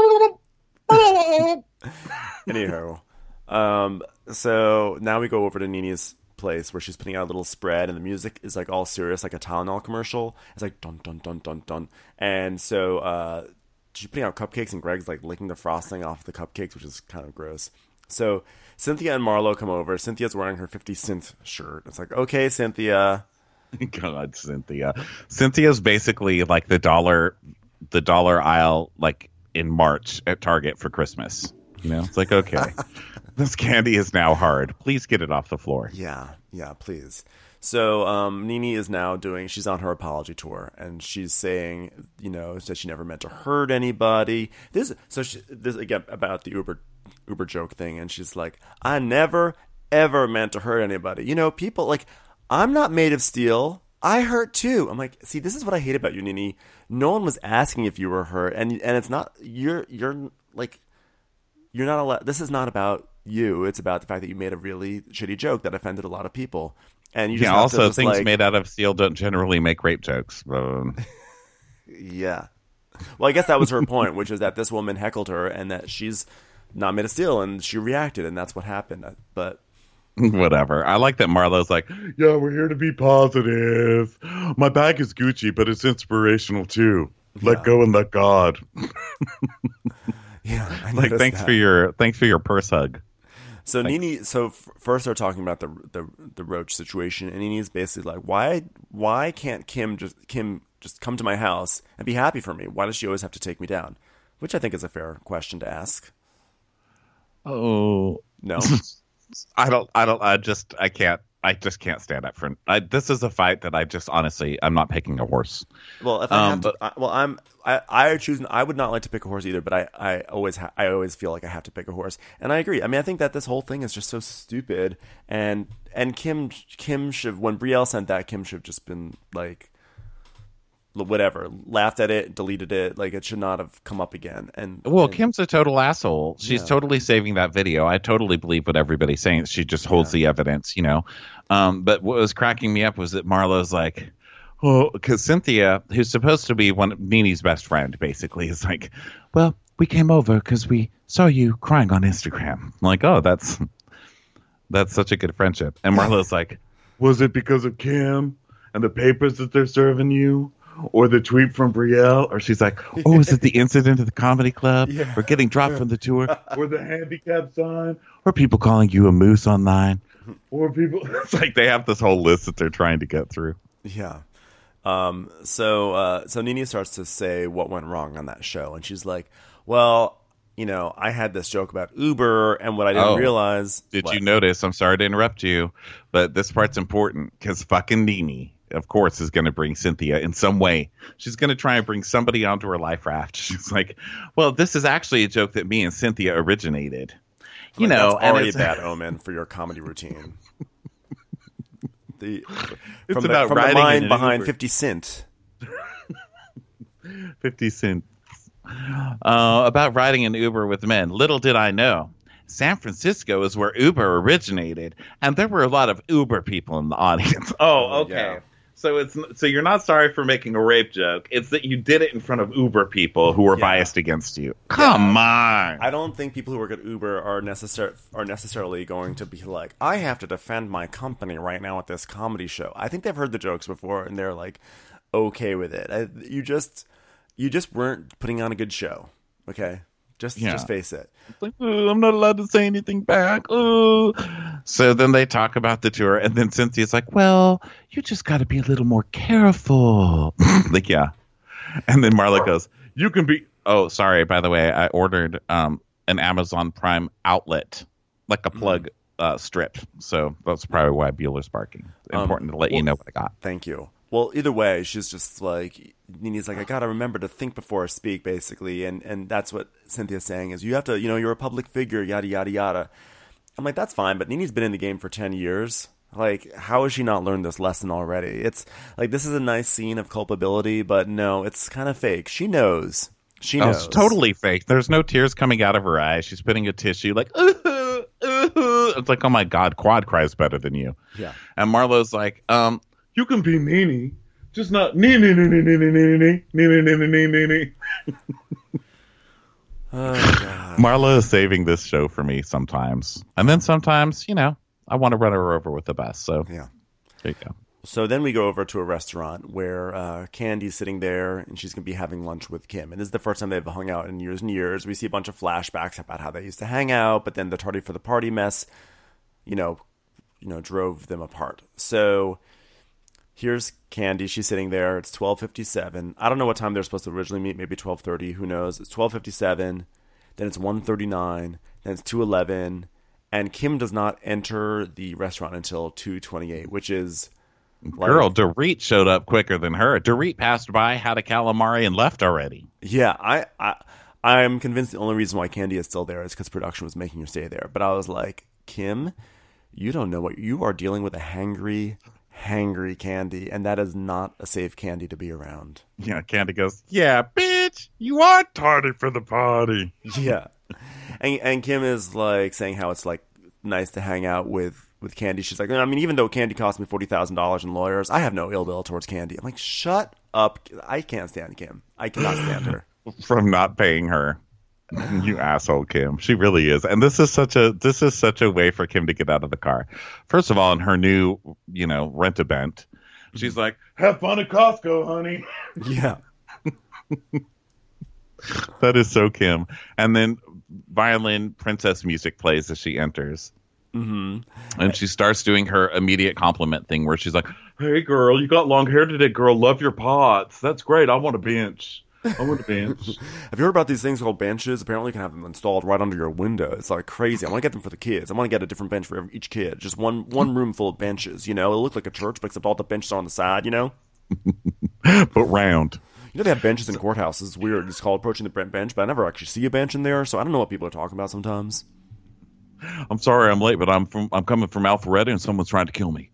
Anyhow, um, so now we go over to Nini's place where she's putting out a little spread, and the music is like all serious, like a Tylenol commercial. It's like dun dun dun dun dun, and so uh, she's putting out cupcakes, and Greg's like licking the frosting off the cupcakes, which is kind of gross. So Cynthia and Marlo come over. Cynthia's wearing her fifty cent shirt. It's like, okay, Cynthia. God, Cynthia. Cynthia's basically like the dollar, the dollar aisle, like in March at Target for Christmas. You know, it's like, okay, this candy is now hard. Please get it off the floor. Yeah, yeah, please. So um, Nini is now doing, she's on her apology tour, and she's saying, you know, that she never meant to hurt anybody. This, so she, this again about the Uber Uber joke thing, and she's like, I never, ever meant to hurt anybody. You know, people, like, I'm not made of steel. I hurt too. I'm like, see, this is what I hate about you, Nini. No one was asking if you were hurt, and and it's not, you're, you're like, you're not allowed, this is not about you. It's about the fact that you made a really shitty joke that offended a lot of people. And you just Yeah, have also, to just, things like, made out of steel don't generally make rape jokes. Um, yeah. Well, I guess that was her point, which is that this woman heckled her and that she's not made of steel, and she reacted, and that's what happened. But whatever. I like that Marlo's like, yeah, we're here to be positive. My bag is Gucci, but it's inspirational too. Let Yeah. go and let God. yeah, I Like, noticed thanks that. for your thanks for your purse hug. So Nini, so f- first they're talking about the the the Roach situation, and Nini's basically like, why why can't Kim just Kim just come to my house and be happy for me? Why does she always have to take me down? Which I think is a fair question to ask. Oh, No, I don't. I don't. I just. I can't. I just can't stand up for. I, this is a fight that I just honestly. I'm not picking a horse. well if I Um, have to, but- I, well I'm I I choose. I would not like to pick a horse either, but I I always ha- I always feel like I have to pick a horse, and I agree. I mean, I think that this whole thing is just so stupid, and and Kim Kim should, when Brielle sent that, Kim should have just been like, whatever, laughed at it, deleted it. Like, it should not have come up again. And Well, and, Kim's a total asshole. She's Yeah. totally saving that video. I totally believe what everybody's saying. She just holds the evidence, you know. Um, but what was cracking me up was that Marlo's like, oh, because Cynthia, who's supposed to be one of Nini's best friend, basically, is like, well, we came over because we saw you crying on Instagram. I'm like, oh, that's that's such a good friendship. And Marlo's like, was it because of Kim and the papers that they're serving you? Or the tweet from Brielle, or she's like, "Oh, is it the incident at the comedy club, Yeah. or getting dropped from the tour, or the handicap sign, or people calling you a moose online, or people?" It's like they have this whole list that they're trying to get through. yeah. Um, so, uh, so Nini starts to say what went wrong on that show. And she's like, well, you know, I had this joke about Uber, and what I didn't Oh. realize. Did what? you notice? I'm sorry to interrupt you, but this part's important because fucking Nini, of course, is going to bring Cynthia in some way. She's going to try and bring somebody onto her life raft. She's like, well, this is actually a joke that me and Cynthia originated. You Like, know, that's and already a it's bad omen for your comedy routine. The, It's from the, about from the riding in mind an behind Uber. fifty Cent. fifty cents. Uh, about riding an Uber with men. Little did I know, San Francisco is where Uber originated, and there were a lot of Uber people in the audience. Oh, okay. Yeah. So it's so you're not sorry for making a rape joke. It's that you did it in front of Uber people who were Yeah. biased against you. Come on. I don't think people who work at Uber are necessar- are necessarily going to be like, I have to defend my company right now at this comedy show. I think they've heard the jokes before, and they're like, okay with it. I, you just you just weren't putting on a good show. Okay, just Yeah. just face it. Like, "Oh, I'm not allowed to say anything back. Oh." So then they talk about the tour, and then Cynthia's like, well, you just got to be a little more careful. Like, yeah. And then Marla goes, you can be. Oh, sorry. By the way, I ordered um, an Amazon Prime outlet, like a plug Mm-hmm. uh, strip. So that's probably why Bueller's barking. Um, Important to let you well, know what I got. Thank you. Well, either way, she's just like, Nini's like, I gotta remember to think before I speak, basically, and and that's what Cynthia's saying is you have to, you know, you're a public figure, yada yada yada. I'm like, that's fine, but Nini's been in the game for ten years. Like, how has she not learned this lesson already? It's like, this is a nice scene of culpability, but no, it's kind of fake. She knows. She Oh, knows. it's totally fake. There's no tears coming out of her eyes. She's putting a tissue like, uh, uh, uh. It's like, oh my God, Quad cries better than you. Yeah. And Marlo's like, um, You can be Nene, just not Nene, Nene, Nene, Nene, Nene, Nene, Nene, Nene, Nene. Oh, God. Marla is saving this show for me sometimes. And then sometimes, you know, I want to run her over with the bus. So Yeah. there you go. So then we go over to a restaurant where uh, Candy's sitting there and she's going to be having lunch with Kim. And this is the first time they've hung out in years and years. We see a bunch of flashbacks about how they used to hang out, but then the tardy for the party mess, you know, you know, drove them apart. So here's Candy. She's sitting there. It's twelve fifty-seven. I don't know what time they're supposed to originally meet. Maybe twelve thirty. Who knows? It's twelve fifty-seven. Then it's one thirty-nine. Then it's two eleven. And Kim does not enter the restaurant until two twenty-eight, which is... Like, Girl, Dorit showed up quicker than her. Dorit passed by, had a calamari, and left already. Yeah, I, I, I'm convinced the only reason why Candy is still there is because production was making her stay there. But I was like, Kim, you don't know what you are dealing with. A hangry, hangry Candy, and that is not a safe Candy to be around. Yeah, Candy goes, yeah, bitch, you are tardy for the party. Yeah, and and Kim is like saying how it's like nice to hang out with. With Candy, she's like, I mean, even though Candy cost me forty thousand dollars in lawyers, I have no ill will towards Candy. I'm like, shut up. I can't stand Kim. I cannot stand her. From not paying her. You asshole, Kim. She really is. And this is such a this is such a way for Kim to get out of the car. First of all, in her new, you know, rent-a-bent, she's like, Have fun at Costco, honey. Yeah. that is so Kim. And then violin princess music plays as she enters. Mm-hmm. And she starts doing her immediate compliment thing where she's like, Hey, girl, you got long hair today, girl. Love your pots. That's great. I want a bench. I want a bench. Have you heard about these things called benches? Apparently you can have them installed right under your window. It's like crazy. I want to get them for the kids. I want to get a different bench for every, each kid. Just one one room full of benches, you know? It'll look like a church, but except all the benches are on the side, you know? but round. You know they have benches in courthouses. It's weird. It's called approaching the Brent bench, but I never actually see a bench in there, so I don't know what people are talking about sometimes. I'm sorry I'm late, but I'm from I'm coming from Alpharetta and someone's trying to kill me.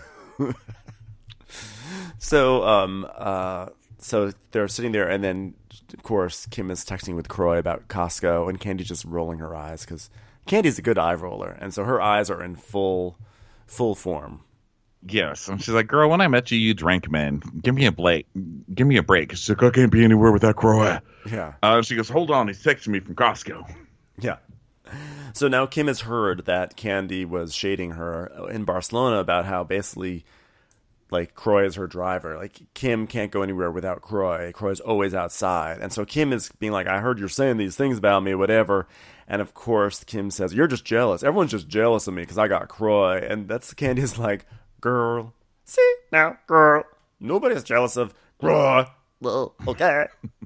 so, um, uh, so they're sitting there, and then, of course, Kim is texting with Croy about Costco, and Candy's just rolling her eyes because Candy's a good eye roller, and so her eyes are in full, full form. Yes, and she's like, "Girl, when I met you, you drank men. Give me a break. Give me a break." She's like, "I can't be anywhere without Croy." Yeah. Uh, she goes, "Hold on, he's texting me from Costco." Yeah. So now Kim has heard that Candy was shading her in Barcelona about how basically, like, Croy is her driver. Like, Kim can't go anywhere without Croy. Croy's always outside. And so Kim is being like, I heard you're saying these things about me, whatever. And of course, Kim says, you're just jealous. Everyone's just jealous of me because I got Croy. And that's Candy's like, girl, see, now, girl, nobody's jealous of Croy. Well, okay.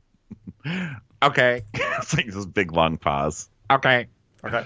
Okay. It's like this big long pause. Okay. Okay.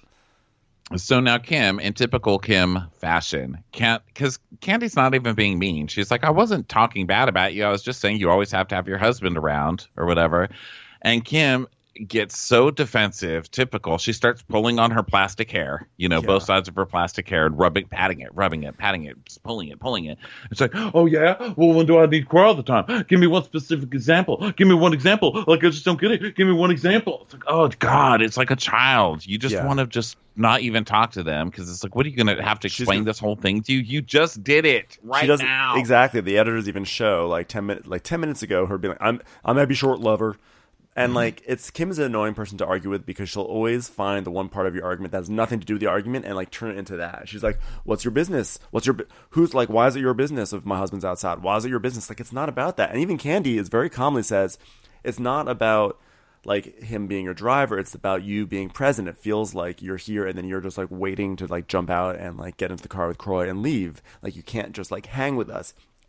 So now Kim, in typical Kim fashion, can't because Candy's not even being mean. She's like, I wasn't talking bad about you. I was just saying you always have to have your husband around or whatever. And Kim gets so defensive, typical. She starts pulling on her plastic hair, you know, Yeah. both sides of her plastic hair and rubbing, patting it, rubbing it, patting it, just pulling it, pulling it. It's like, oh yeah? Well, when do I need Croy all the time? Give me one specific example. Give me one example. Like, I just don't get it. Give me one example. It's like, oh God, it's like a child. You just Yeah. want to just not even talk to them because it's like, what are you going to have to She's explain gonna- this whole thing to you? You just did it right She doesn't now. exactly. The editors even show like ten minutes, like ten minutes ago, her being like, "I'm, I'm Abby Short lover," and like it's Kim is an annoying person to argue with because she'll always find the one part of your argument that has nothing to do with the argument and like turn it into that. She's like, "What's your business? What's your bu- who's like? Why is it your business if my husband's outside? Why is it your business?" Like it's not about that. And even Candy is very calmly says, "It's not about." Like him being your driver, it's about you being present. It feels like you're here and then you're just like waiting to like jump out and like get into the car with Croy and leave. Like you can't just like hang with us.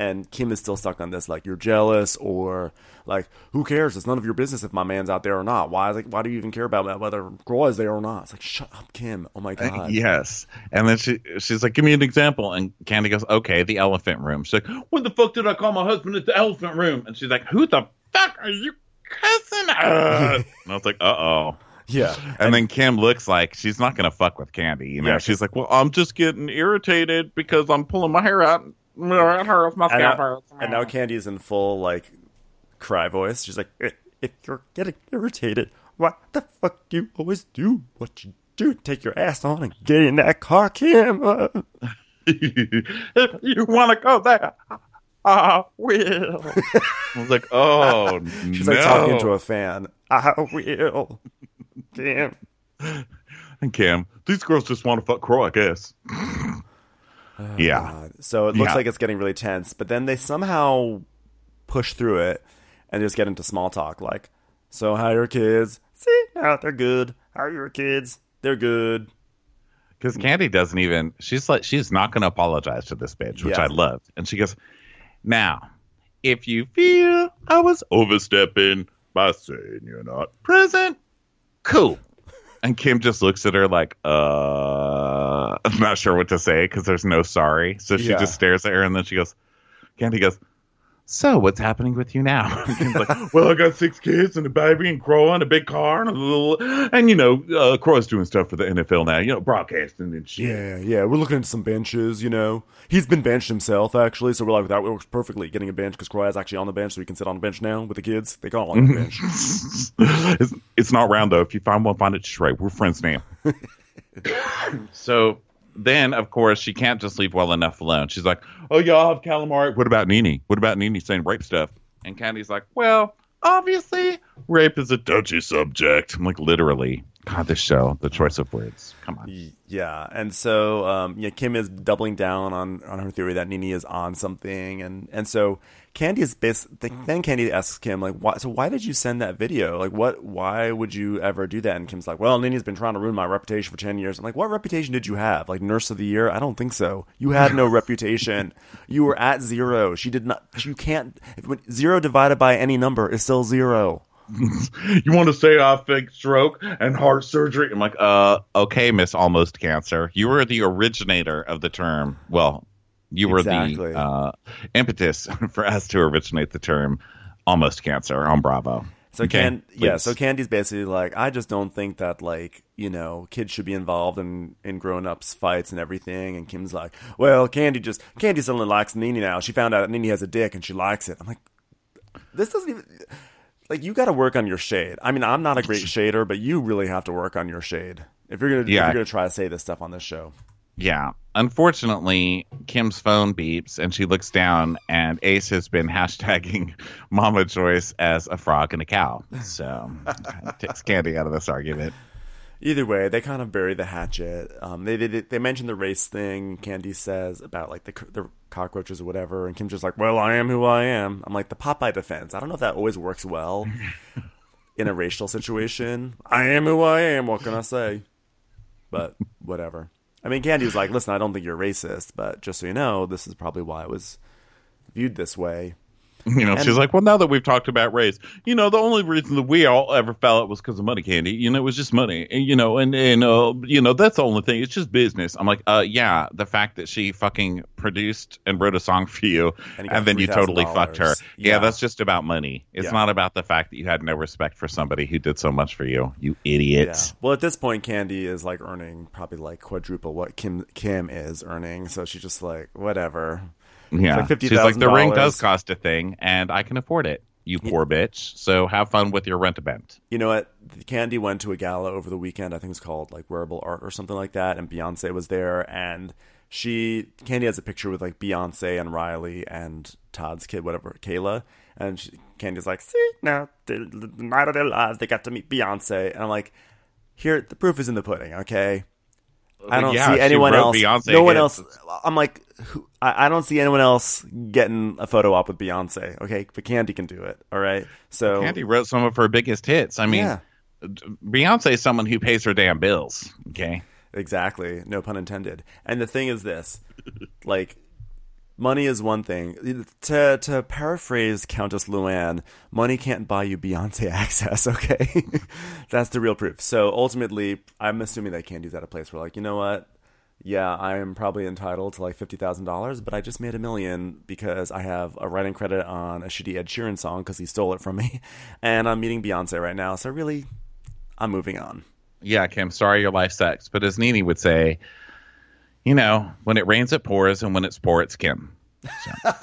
And Kim is still stuck on this, like, you're jealous, or like, who cares? It's none of your business if my man's out there or not. Why is it, why do you even care about whether Groy is there or not? It's like, shut up, Kim. Oh my god. Uh, yes. And then she she's like, give me an example. And Candy goes, okay, the elephant room. She's like, When the fuck did I call my husband at the elephant room? and she's like, who the fuck are you cussing at? And I was like, uh oh. Yeah. And then Kim looks like she's not gonna fuck with Candy. You know, Yeah, she's like, well, I'm just getting irritated because I'm pulling my hair out. At her with my And scalp. now, and now Candy's in full, like, cry voice. She's like, if, if you're getting irritated, what the fuck you always do? What you do? Take your ass on and get in that car, Kim. Uh, If you want to go there, I will. I was like, oh, She's no. like talking to a fan. I will. Kim. And Kim, these girls just want to fuck Crow, I guess. yeah. God. So it looks Yeah. like it's getting really tense, but then they somehow push through it and just get into small talk, like, so how are your kids? See, now they're good. How are your kids? They're good. Because Candy doesn't even, she's like, she's not going to apologize to this bitch, which Yeah. I love. And she goes, now, if you feel I was overstepping by saying you're not present, cool. And Kim just looks at her like, uh, I'm not sure what to say because there's no sorry. So she Yeah. just stares at her and then she goes, Candy goes, so what's happening with you now? And Kim's like, Well, I got six kids and a baby and Crow and a big car and a little, and you know, uh, Crow's doing stuff for the N F L now, you know, broadcasting and shit. Yeah, yeah. We're looking at some benches, you know. He's been benched himself, actually, so we're like, that works perfectly, getting a bench, because Croy is actually on the bench, so he can sit on the bench now with the kids. They call it like a bench. it's, it's not round though. If you find one, find it straight. We're friends now. So then, of course, she can't just leave well enough alone. She's like, Oh, y'all have calamari. what about Nene? What about Nene saying rape stuff? And Candy's like, well, obviously, rape is a touchy subject. I'm like, literally. God, this show, the choice of words. Come on. Y- Yeah, and so um, yeah, Kim is doubling down on, on her theory that Nene is on something, and, and so Candy is bas- then Candy asks Kim, like, why, so why did you send that video? Like, what? Why would you ever do that? And Kim's like, well, Nene's been trying to ruin my reputation for ten years. I'm like, what reputation did you have? Like, nurse of the year? I don't think so. You had no reputation. You were at zero. She did not. You can't. When, zero divided by any number is still zero. You want to say I faked stroke and heart surgery? I'm like, uh, okay, Miss Almost Cancer. You were the originator of the term. Well, you were Exactly. the uh, impetus for us to originate the term almost cancer on Bravo. So Okay, Can yeah, please. so Candy's basically like, I just don't think that, like, you know, kids should be involved in, in grown ups fights and everything. And Kim's like, well, Candy just Candy suddenly likes Nene now. She found out that Nene has a dick and she likes it. I'm like, this doesn't even, like, you got to work on your shade. I mean, I'm not a great shader, but you really have to work on your shade if you're gonna Yeah. if you're gonna try to say this stuff on this show. Yeah. Unfortunately, Kim's phone beeps and she looks down, and Ace has been hashtagging Mama Joyce as a frog and a cow. So it takes Candy out of this argument. Either way, they kind of bury the hatchet. Um, they, they they mention the race thing. Candy says about, like, the the cockroaches or whatever, and Kim's just like, "Well, I am who I am." I'm like, the Popeye defense. I don't know if that always works well in a racial situation. I am who I am. What can I say? But whatever. I mean, Candy was like, "Listen, I don't think you're racist, but just so you know, this is probably why it was viewed this way." You know, And- she's like, well, now that we've talked about race, you know, the only reason that we all ever felt it was because of money, Candy. You know, it was just money. And, you know, and, and uh, you know, that's the only thing. It's just business. I'm like, uh, yeah, the fact that she fucking produced and wrote a song for you And and, you got then you totally three thousand fucked her. dollars. Yeah. Yeah. that's just about money. It's Yeah. not about the fact that you had no respect for somebody who did so much for you. You idiot. Yeah. Well, at this point, Candy is, like, earning probably, like, quadruple what Kim Kim is earning. So she's just like, whatever. Yeah. like She's like, the ring fifty thousand dollars. does cost a thing, and I can afford it, you poor bitch. So have fun with your rent-a-bent. You know what? Candy went to a gala over the weekend. I think it was called, like, Wearable Art or something like that. And Beyonce was there. And she, Candy has a picture with, like, Beyonce and Riley and Todd's kid, whatever, Kayla. And she, Candy's like, see, now, the, the night of their lives, they got to meet Beyonce. And I'm like, here, the proof is in the pudding, okay? I don't Yeah, see she anyone wrote else. Beyonce no one hits. else. I'm like, who, I, I don't see anyone else getting a photo op with Beyonce. Okay, but Candy can do it. All right. So Candy wrote some of her biggest hits. I mean, Yeah. Beyonce is someone who pays her damn bills. Okay. exactly, no pun intended. And the thing is this, like, money is one thing. To to paraphrase Countess Luann, money can't buy you Beyonce access, okay? That's the real proof. So ultimately, I'm assuming they can't do that at a place where, like, you know what? Yeah, I am probably entitled to like fifty thousand dollars, but I just made a million because I have a writing credit on a shitty Ed Sheeran song because he stole it from me. And I'm meeting Beyonce right now, so really, I'm moving on. Yeah, Kim, sorry your life sucks. But as Nene would say, you know, when it rains, it pours, and when it's poor, it's Kim. So.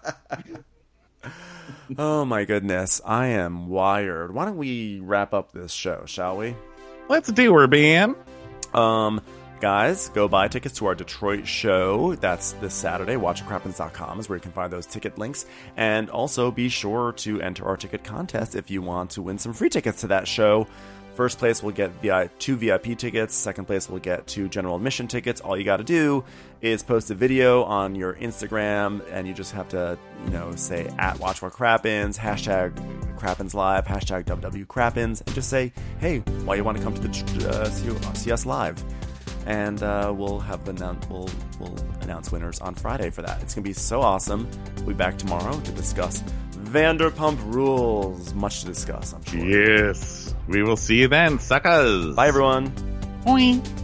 Oh, my goodness. I am wired. Why don't we wrap up this show, shall we? Let's do her, Ben. Um, guys, go buy tickets to our Detroit show. That's this Saturday. watch a crappens dot com is where you can find those ticket links. And also be sure to enter our ticket contest if you want to win some free tickets to that show. First place will get V I two V I P tickets. Second place will get two general admission tickets. All you got to do is post a video on your Instagram, and you just have to, you know, say at Watch What Crappens, hashtag Crappens Live, hashtag W W Crappens, and just say, hey, why you want to come to the uh, see, see us live? And uh, we'll have announce we'll we'll announce winners on Friday for that. It's gonna be so awesome. We'll be back tomorrow to discuss Vanderpump Rules. Much to discuss, I'm sure. Yes. We will see you then, suckers. Bye, everyone. Boing.